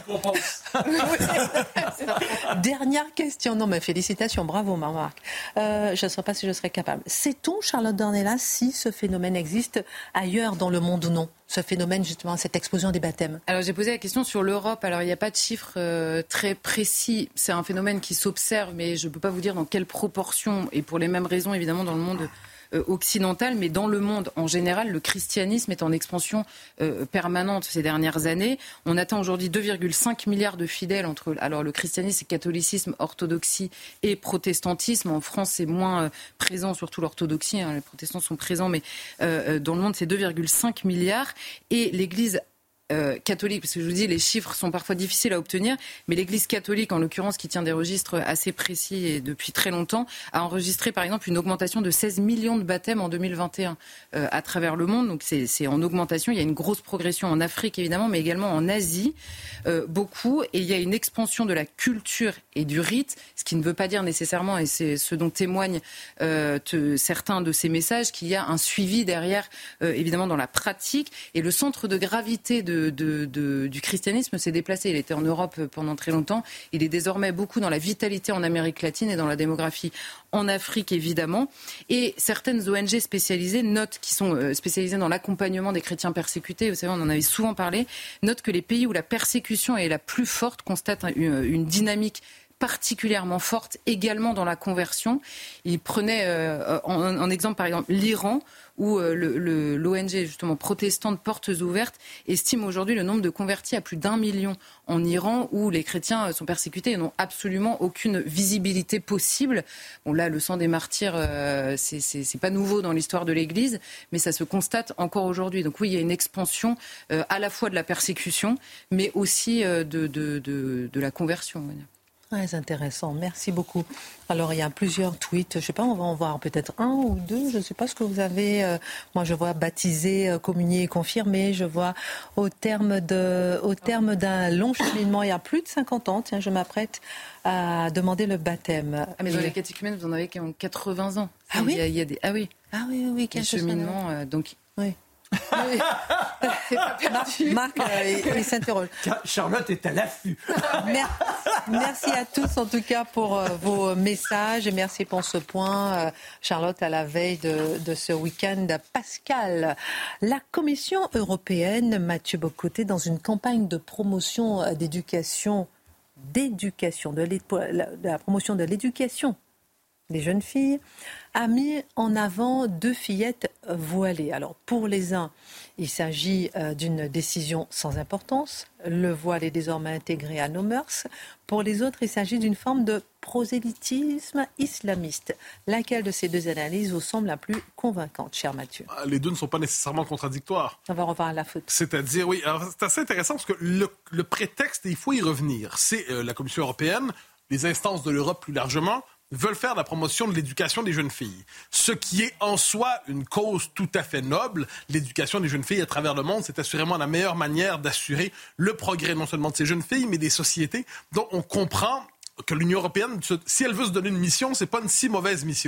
Dernière question. Non mais félicitations, bravo Marc. Euh, je ne sais pas si je serais capable. Sait-on, Charlotte Dornelas, si ce phénomène existe ailleurs dans le monde ou non ? Ce phénomène justement, cette explosion des baptêmes. Alors j'ai posé la question sur l'Europe. Alors il n'y a pas de chiffres euh, très précis. C'est un phénomène qui s'observe, mais je ne peux pas vous dire dans quelle proportion et pour les mêmes raisons évidemment dans le monde occidentale, mais dans le monde en général, le christianisme est en expansion euh, permanente ces dernières années. On atteint aujourd'hui deux virgule cinq milliards de fidèles entre alors le christianisme, c'est catholicisme, orthodoxie et protestantisme. En France, c'est moins euh, présent, surtout l'orthodoxie. Hein, les protestants sont présents, mais euh, dans le monde, c'est deux virgule cinq milliards. Et l'Église Euh, catholique, parce que je vous dis, les chiffres sont parfois difficiles à obtenir, mais l'Église catholique, en l'occurrence, qui tient des registres assez précis et depuis très longtemps, a enregistré par exemple une augmentation de seize millions de baptêmes en deux mille vingt et un euh, à travers le monde. Donc c'est, c'est en augmentation. Il y a une grosse progression en Afrique évidemment, mais également en Asie, euh, beaucoup. Et il y a une expansion de la culture et du rite, ce qui ne veut pas dire nécessairement, et c'est ce dont témoignent euh, te, certains de ces messages, qu'il y a un suivi derrière, euh, évidemment dans la pratique. Et le centre de gravité de De, de, de, du christianisme s'est déplacé. Il était en Europe pendant très longtemps. Il est désormais beaucoup dans la vitalité en Amérique latine et dans la démographie en Afrique, évidemment. Et certaines O N G spécialisées notent, qui sont spécialisées dans l'accompagnement des chrétiens persécutés, vous savez, on en avait souvent parlé, notent que les pays où la persécution est la plus forte constatent une, une dynamique particulièrement forte également dans la conversion. Il prenait euh, en, en exemple, par exemple, l'Iran, où euh, le, le, l'O N G justement protestante Portes Ouvertes estime aujourd'hui le nombre de convertis à plus d'un million en Iran, où les chrétiens sont persécutés et n'ont absolument aucune visibilité possible. Bon là, le sang des martyrs, euh, c'est, c'est, c'est pas nouveau dans l'histoire de l'Église, mais ça se constate encore aujourd'hui. Donc oui, il y a une expansion euh, à la fois de la persécution, mais aussi euh, de, de, de, de la conversion. On va dire. Très intéressant, merci beaucoup. Alors il y a plusieurs tweets, je ne sais pas, on va en voir peut-être un ou deux, je ne sais pas ce que vous avez. Euh, moi je vois baptisé, euh, communié et confirmé, je vois au terme, de, au terme d'un long cheminement, il y a plus de cinquante ans, tiens, je m'apprête à demander le baptême. Ah mais dans et... les catéchumènes, vous en avez qui ont quatre-vingts ans. Ah oui, il y a, il y a des... Ah oui, ah oui, oui, oui cheminement, euh, donc... Oui. Oui. C'est pas perdu. Marc, Marc euh, il, il s'interroge. Charlotte est à l'affût. Merci à tous en tout cas pour euh, vos messages et merci pour ce point. Euh, Charlotte, à la veille de, de ce week-end pascal. La Commission européenne, Mathieu Bocoté, dans une campagne de promotion d'éducation, d'éducation, de, de la promotion de l'éducation des jeunes filles, a mis en avant deux fillettes voilées. Alors, pour les uns, il s'agit euh, d'une décision sans importance. Le voile est désormais intégré à nos mœurs. Pour les autres, il s'agit d'une forme de prosélytisme islamiste. Laquelle de ces deux analyses vous semble la plus convaincante, cher Mathieu ? Les deux ne sont pas nécessairement contradictoires. On va revoir la photo. C'est-à-dire, oui, alors c'est assez intéressant parce que le, le prétexte, et il faut y revenir, c'est euh, la Commission européenne, les instances de l'Europe plus largement, veulent faire la promotion de l'éducation des jeunes filles. Ce qui est en soi une cause tout à fait noble. L'éducation des jeunes filles à travers le monde, c'est assurément la meilleure manière d'assurer le progrès non seulement de ces jeunes filles, mais des sociétés. Donc on comprend que l'Union européenne, si elle veut se donner une mission, c'est pas une si mauvaise mission. Le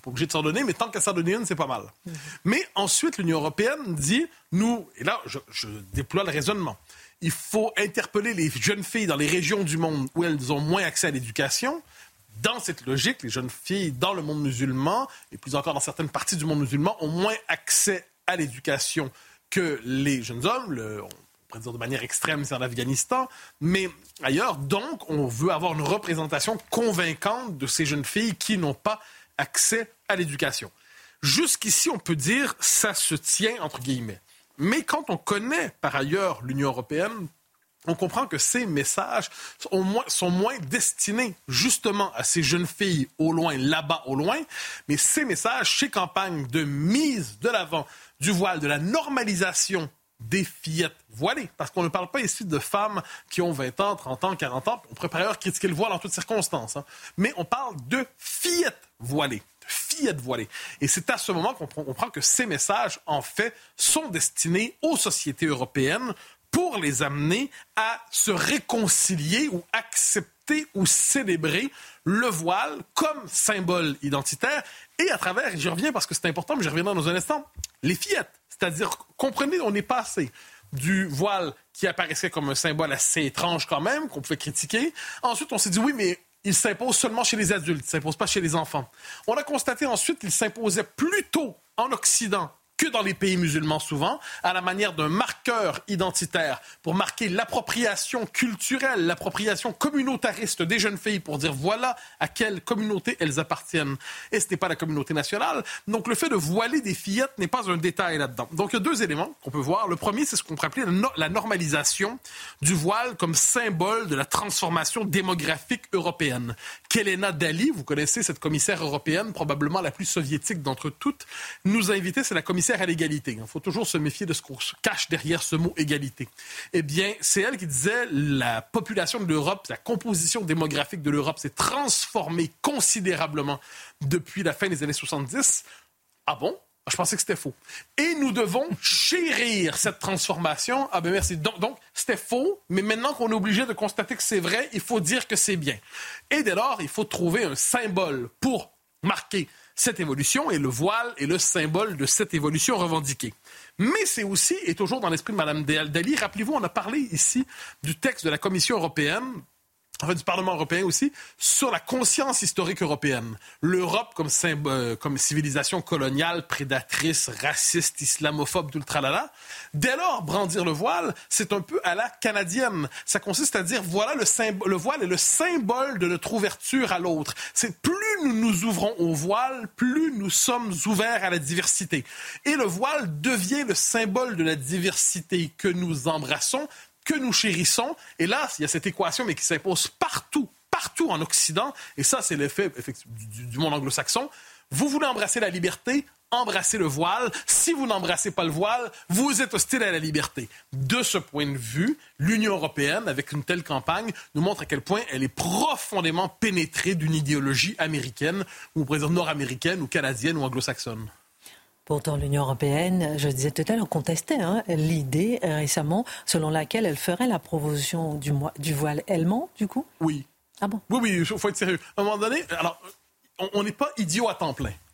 pas obligé de s'en donner, mais tant qu'à s'en donner une, c'est pas mal. Mmh. Mais ensuite, l'Union européenne dit, nous, et là, je, je déploie le raisonnement, il faut interpeller les jeunes filles dans les régions du monde où elles ont moins accès à l'éducation. Dans cette logique, les jeunes filles dans le monde musulman, et plus encore dans certaines parties du monde musulman, ont moins accès à l'éducation que les jeunes hommes. Le, on pourrait dire de manière extrême, c'est en Afghanistan, mais ailleurs. Donc, on veut avoir une représentation convaincante de ces jeunes filles qui n'ont pas accès à l'éducation. Jusqu'ici, on peut dire ça se tient entre guillemets. Mais quand on connaît par ailleurs l'Union européenne, on comprend que ces messages sont moins, sont moins destinés justement à ces jeunes filles au loin, là-bas au loin, mais ces messages, ces campagnes de mise de l'avant du voile, de la normalisation des fillettes voilées, parce qu'on ne parle pas ici de femmes qui ont vingt ans, trente ans, quarante ans, on pourrait par ailleurs critiquer le voile en toutes circonstances, hein. Mais on parle de fillettes voilées. Fillettes voilées. Et c'est à ce moment qu'on comprend que ces messages, en fait, sont destinés aux sociétés européennes pour les amener à se réconcilier ou accepter ou célébrer le voile comme symbole identitaire. Et à travers, j'y reviens parce que c'est important, mais j'y reviendrai dans un instant, les fillettes. C'est-à-dire, comprenez, on est passé du voile qui apparaissait comme un symbole assez étrange quand même, qu'on pouvait critiquer. Ensuite, on s'est dit, oui, mais il s'impose seulement chez les adultes, il ne s'impose pas chez les enfants. On a constaté ensuite qu'il s'imposait plutôt en Occident que dans les pays musulmans souvent, à la manière d'un marqueur identitaire pour marquer l'appropriation culturelle, l'appropriation communautariste des jeunes filles pour dire voilà à quelle communauté elles appartiennent. Et ce n'est pas la communauté nationale. Donc le fait de voiler des fillettes n'est pas un détail là-dedans. Donc il y a deux éléments qu'on peut voir. Le premier, c'est ce qu'on pourrait appeler la, no- la normalisation du voile comme symbole de la transformation démographique européenne. Kelena Dali, vous connaissez cette commissaire européenne, probablement la plus soviétique d'entre toutes, nous a invités, c'est la commissaire à l'égalité. Il faut toujours se méfier de ce qu'on se cache derrière ce mot égalité. Eh bien, c'est elle qui disait la population de l'Europe, la composition démographique de l'Europe s'est transformée considérablement depuis la fin des années soixante-dix. Ah bon? Je pensais que c'était faux. Et nous devons chérir cette transformation. Ah ben merci. Donc, donc, c'était faux, mais maintenant qu'on est obligé de constater que c'est vrai, il faut dire que c'est bien. Et dès lors, il faut trouver un symbole pour marquer cette évolution, et le voile est le symbole de cette évolution revendiquée. Mais c'est aussi, et toujours dans l'esprit de Mme Dali, rappelez-vous, on a parlé ici du texte de la Commission européenne, enfin du Parlement européen aussi, sur la conscience historique européenne. L'Europe comme, symbole, comme civilisation coloniale, prédatrice, raciste, islamophobe, tout le tralala. Dès lors, brandir le voile, c'est un peu à la canadienne. Ça consiste à dire, voilà, le, symb- le voile est le symbole de notre ouverture à l'autre. C'est plus nous nous ouvrons au voile, plus nous sommes ouverts à la diversité. Et le voile devient le symbole de la diversité que nous embrassons, que nous chérissons. Et là, il y a cette équation, mais qui s'impose partout, partout en Occident. Et ça, c'est l'effet du, du monde anglo-saxon. Vous voulez embrasser la liberté, embrassez le voile. Si vous n'embrassez pas le voile, vous êtes hostile à la liberté. De ce point de vue, l'Union européenne, avec une telle campagne, nous montre à quel point elle est profondément pénétrée d'une idéologie américaine, ou on pourrait dire nord-américaine, ou canadienne, ou anglo-saxonne. Pourtant, l'Union européenne, je disais tout à l'heure, contestait hein, l'idée euh, récemment selon laquelle elle ferait la promotion du, du voile. Elle ment, du coup? Oui. Ah bon? Oui, oui, il faut être sérieux. À un moment donné, alors, on n'est pas idiot à temps plein.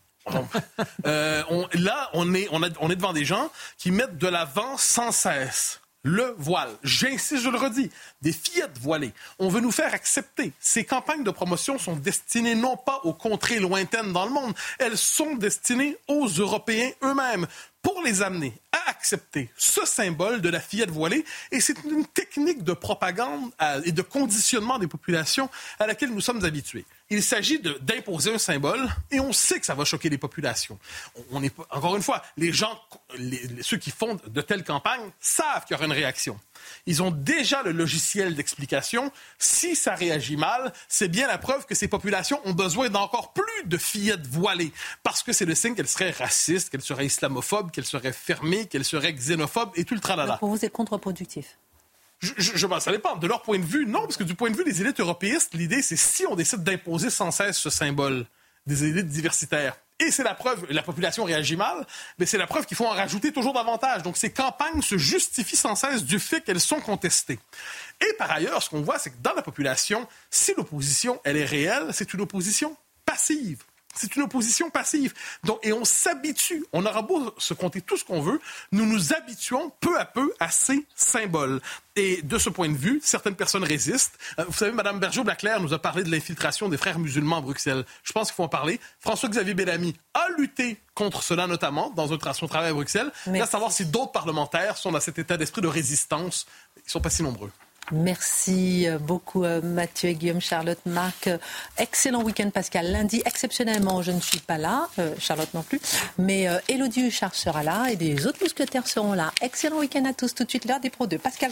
euh, on, là, on est, on, a, on est devant des gens qui mettent de l'avant sans cesse le voile. J'insiste, je le redis, des fillettes voilées. On veut nous faire accepter. Ces campagnes de promotion sont destinées non pas aux contrées lointaines dans le monde, elles sont destinées aux Européens eux-mêmes pour les amener à accepter ce symbole de la fillette voilée. Et c'est une technique de propagande et de conditionnement des populations à laquelle nous sommes habitués. Il s'agit de, d'imposer un symbole et on sait que ça va choquer les populations. On, on est, encore une fois, les gens, les, les, ceux qui font de telles campagnes savent qu'il y aura une réaction. Ils ont déjà le logiciel d'explication. Si ça réagit mal, c'est bien la preuve que ces populations ont besoin d'encore plus de fillettes voilées parce que c'est le signe qu'elles seraient racistes, qu'elles seraient islamophobes, qu'elles seraient fermées, qu'elles seraient xénophobes et tout le tralala. Donc pour vous, c'est contre-productif. Je, je, je, ben, ça dépend. De leur point de vue, non, parce que du point de vue des élites européistes, l'idée, c'est si on décide d'imposer sans cesse ce symbole des élites diversitaires, et c'est la preuve, la population réagit mal, mais c'est la preuve qu'il faut en rajouter toujours davantage. Donc ces campagnes se justifient sans cesse du fait qu'elles sont contestées. Et par ailleurs, ce qu'on voit, c'est que dans la population, si l'opposition, elle est réelle, c'est une opposition passive. C'est une opposition passive. Donc, et on s'habitue. On aura beau se compter tout ce qu'on veut, nous nous habituons peu à peu à ces symboles. Et de ce point de vue, certaines personnes résistent. Euh, vous savez, Mme Bergeau-Blaclair nous a parlé de l'infiltration des frères musulmans à Bruxelles. Je pense qu'il faut en parler. François-Xavier Bellamy a lutté contre cela, notamment, dans un tra- son travail à Bruxelles. Il à savoir si d'autres parlementaires sont dans cet état d'esprit de résistance. Ils ne sont pas si nombreux. Merci beaucoup Mathieu et Guillaume, Charlotte, Marc. Excellent week-end Pascal. Lundi, exceptionnellement, je ne suis pas là, euh, Charlotte non plus, mais euh, Élodie Huchard sera là et des autres mousquetaires seront là. Excellent week-end à tous. Tout de suite, l'heure des pros deux. Pascal.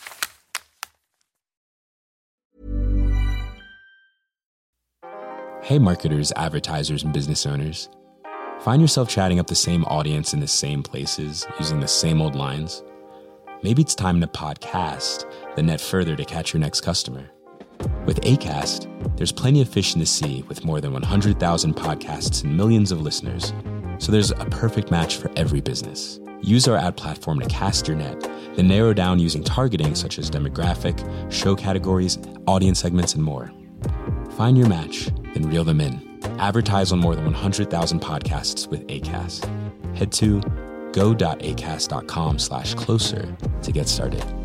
Hey marketers, advertisers, and business owners. Find yourself chatting up the same audience in the same places, using the same old lines? Maybe it's time to podcast, then net further to catch your next customer. With Acast, there's plenty of fish in the sea with more than one hundred thousand podcasts and millions of listeners. So there's a perfect match for every business. Use our ad platform to cast your net, then narrow down using targeting such as demographic, show categories, audience segments, and more. Find your match, then reel them in. Advertise on more than one hundred thousand podcasts with Acast. Head to go.acast.com slash closer to get started.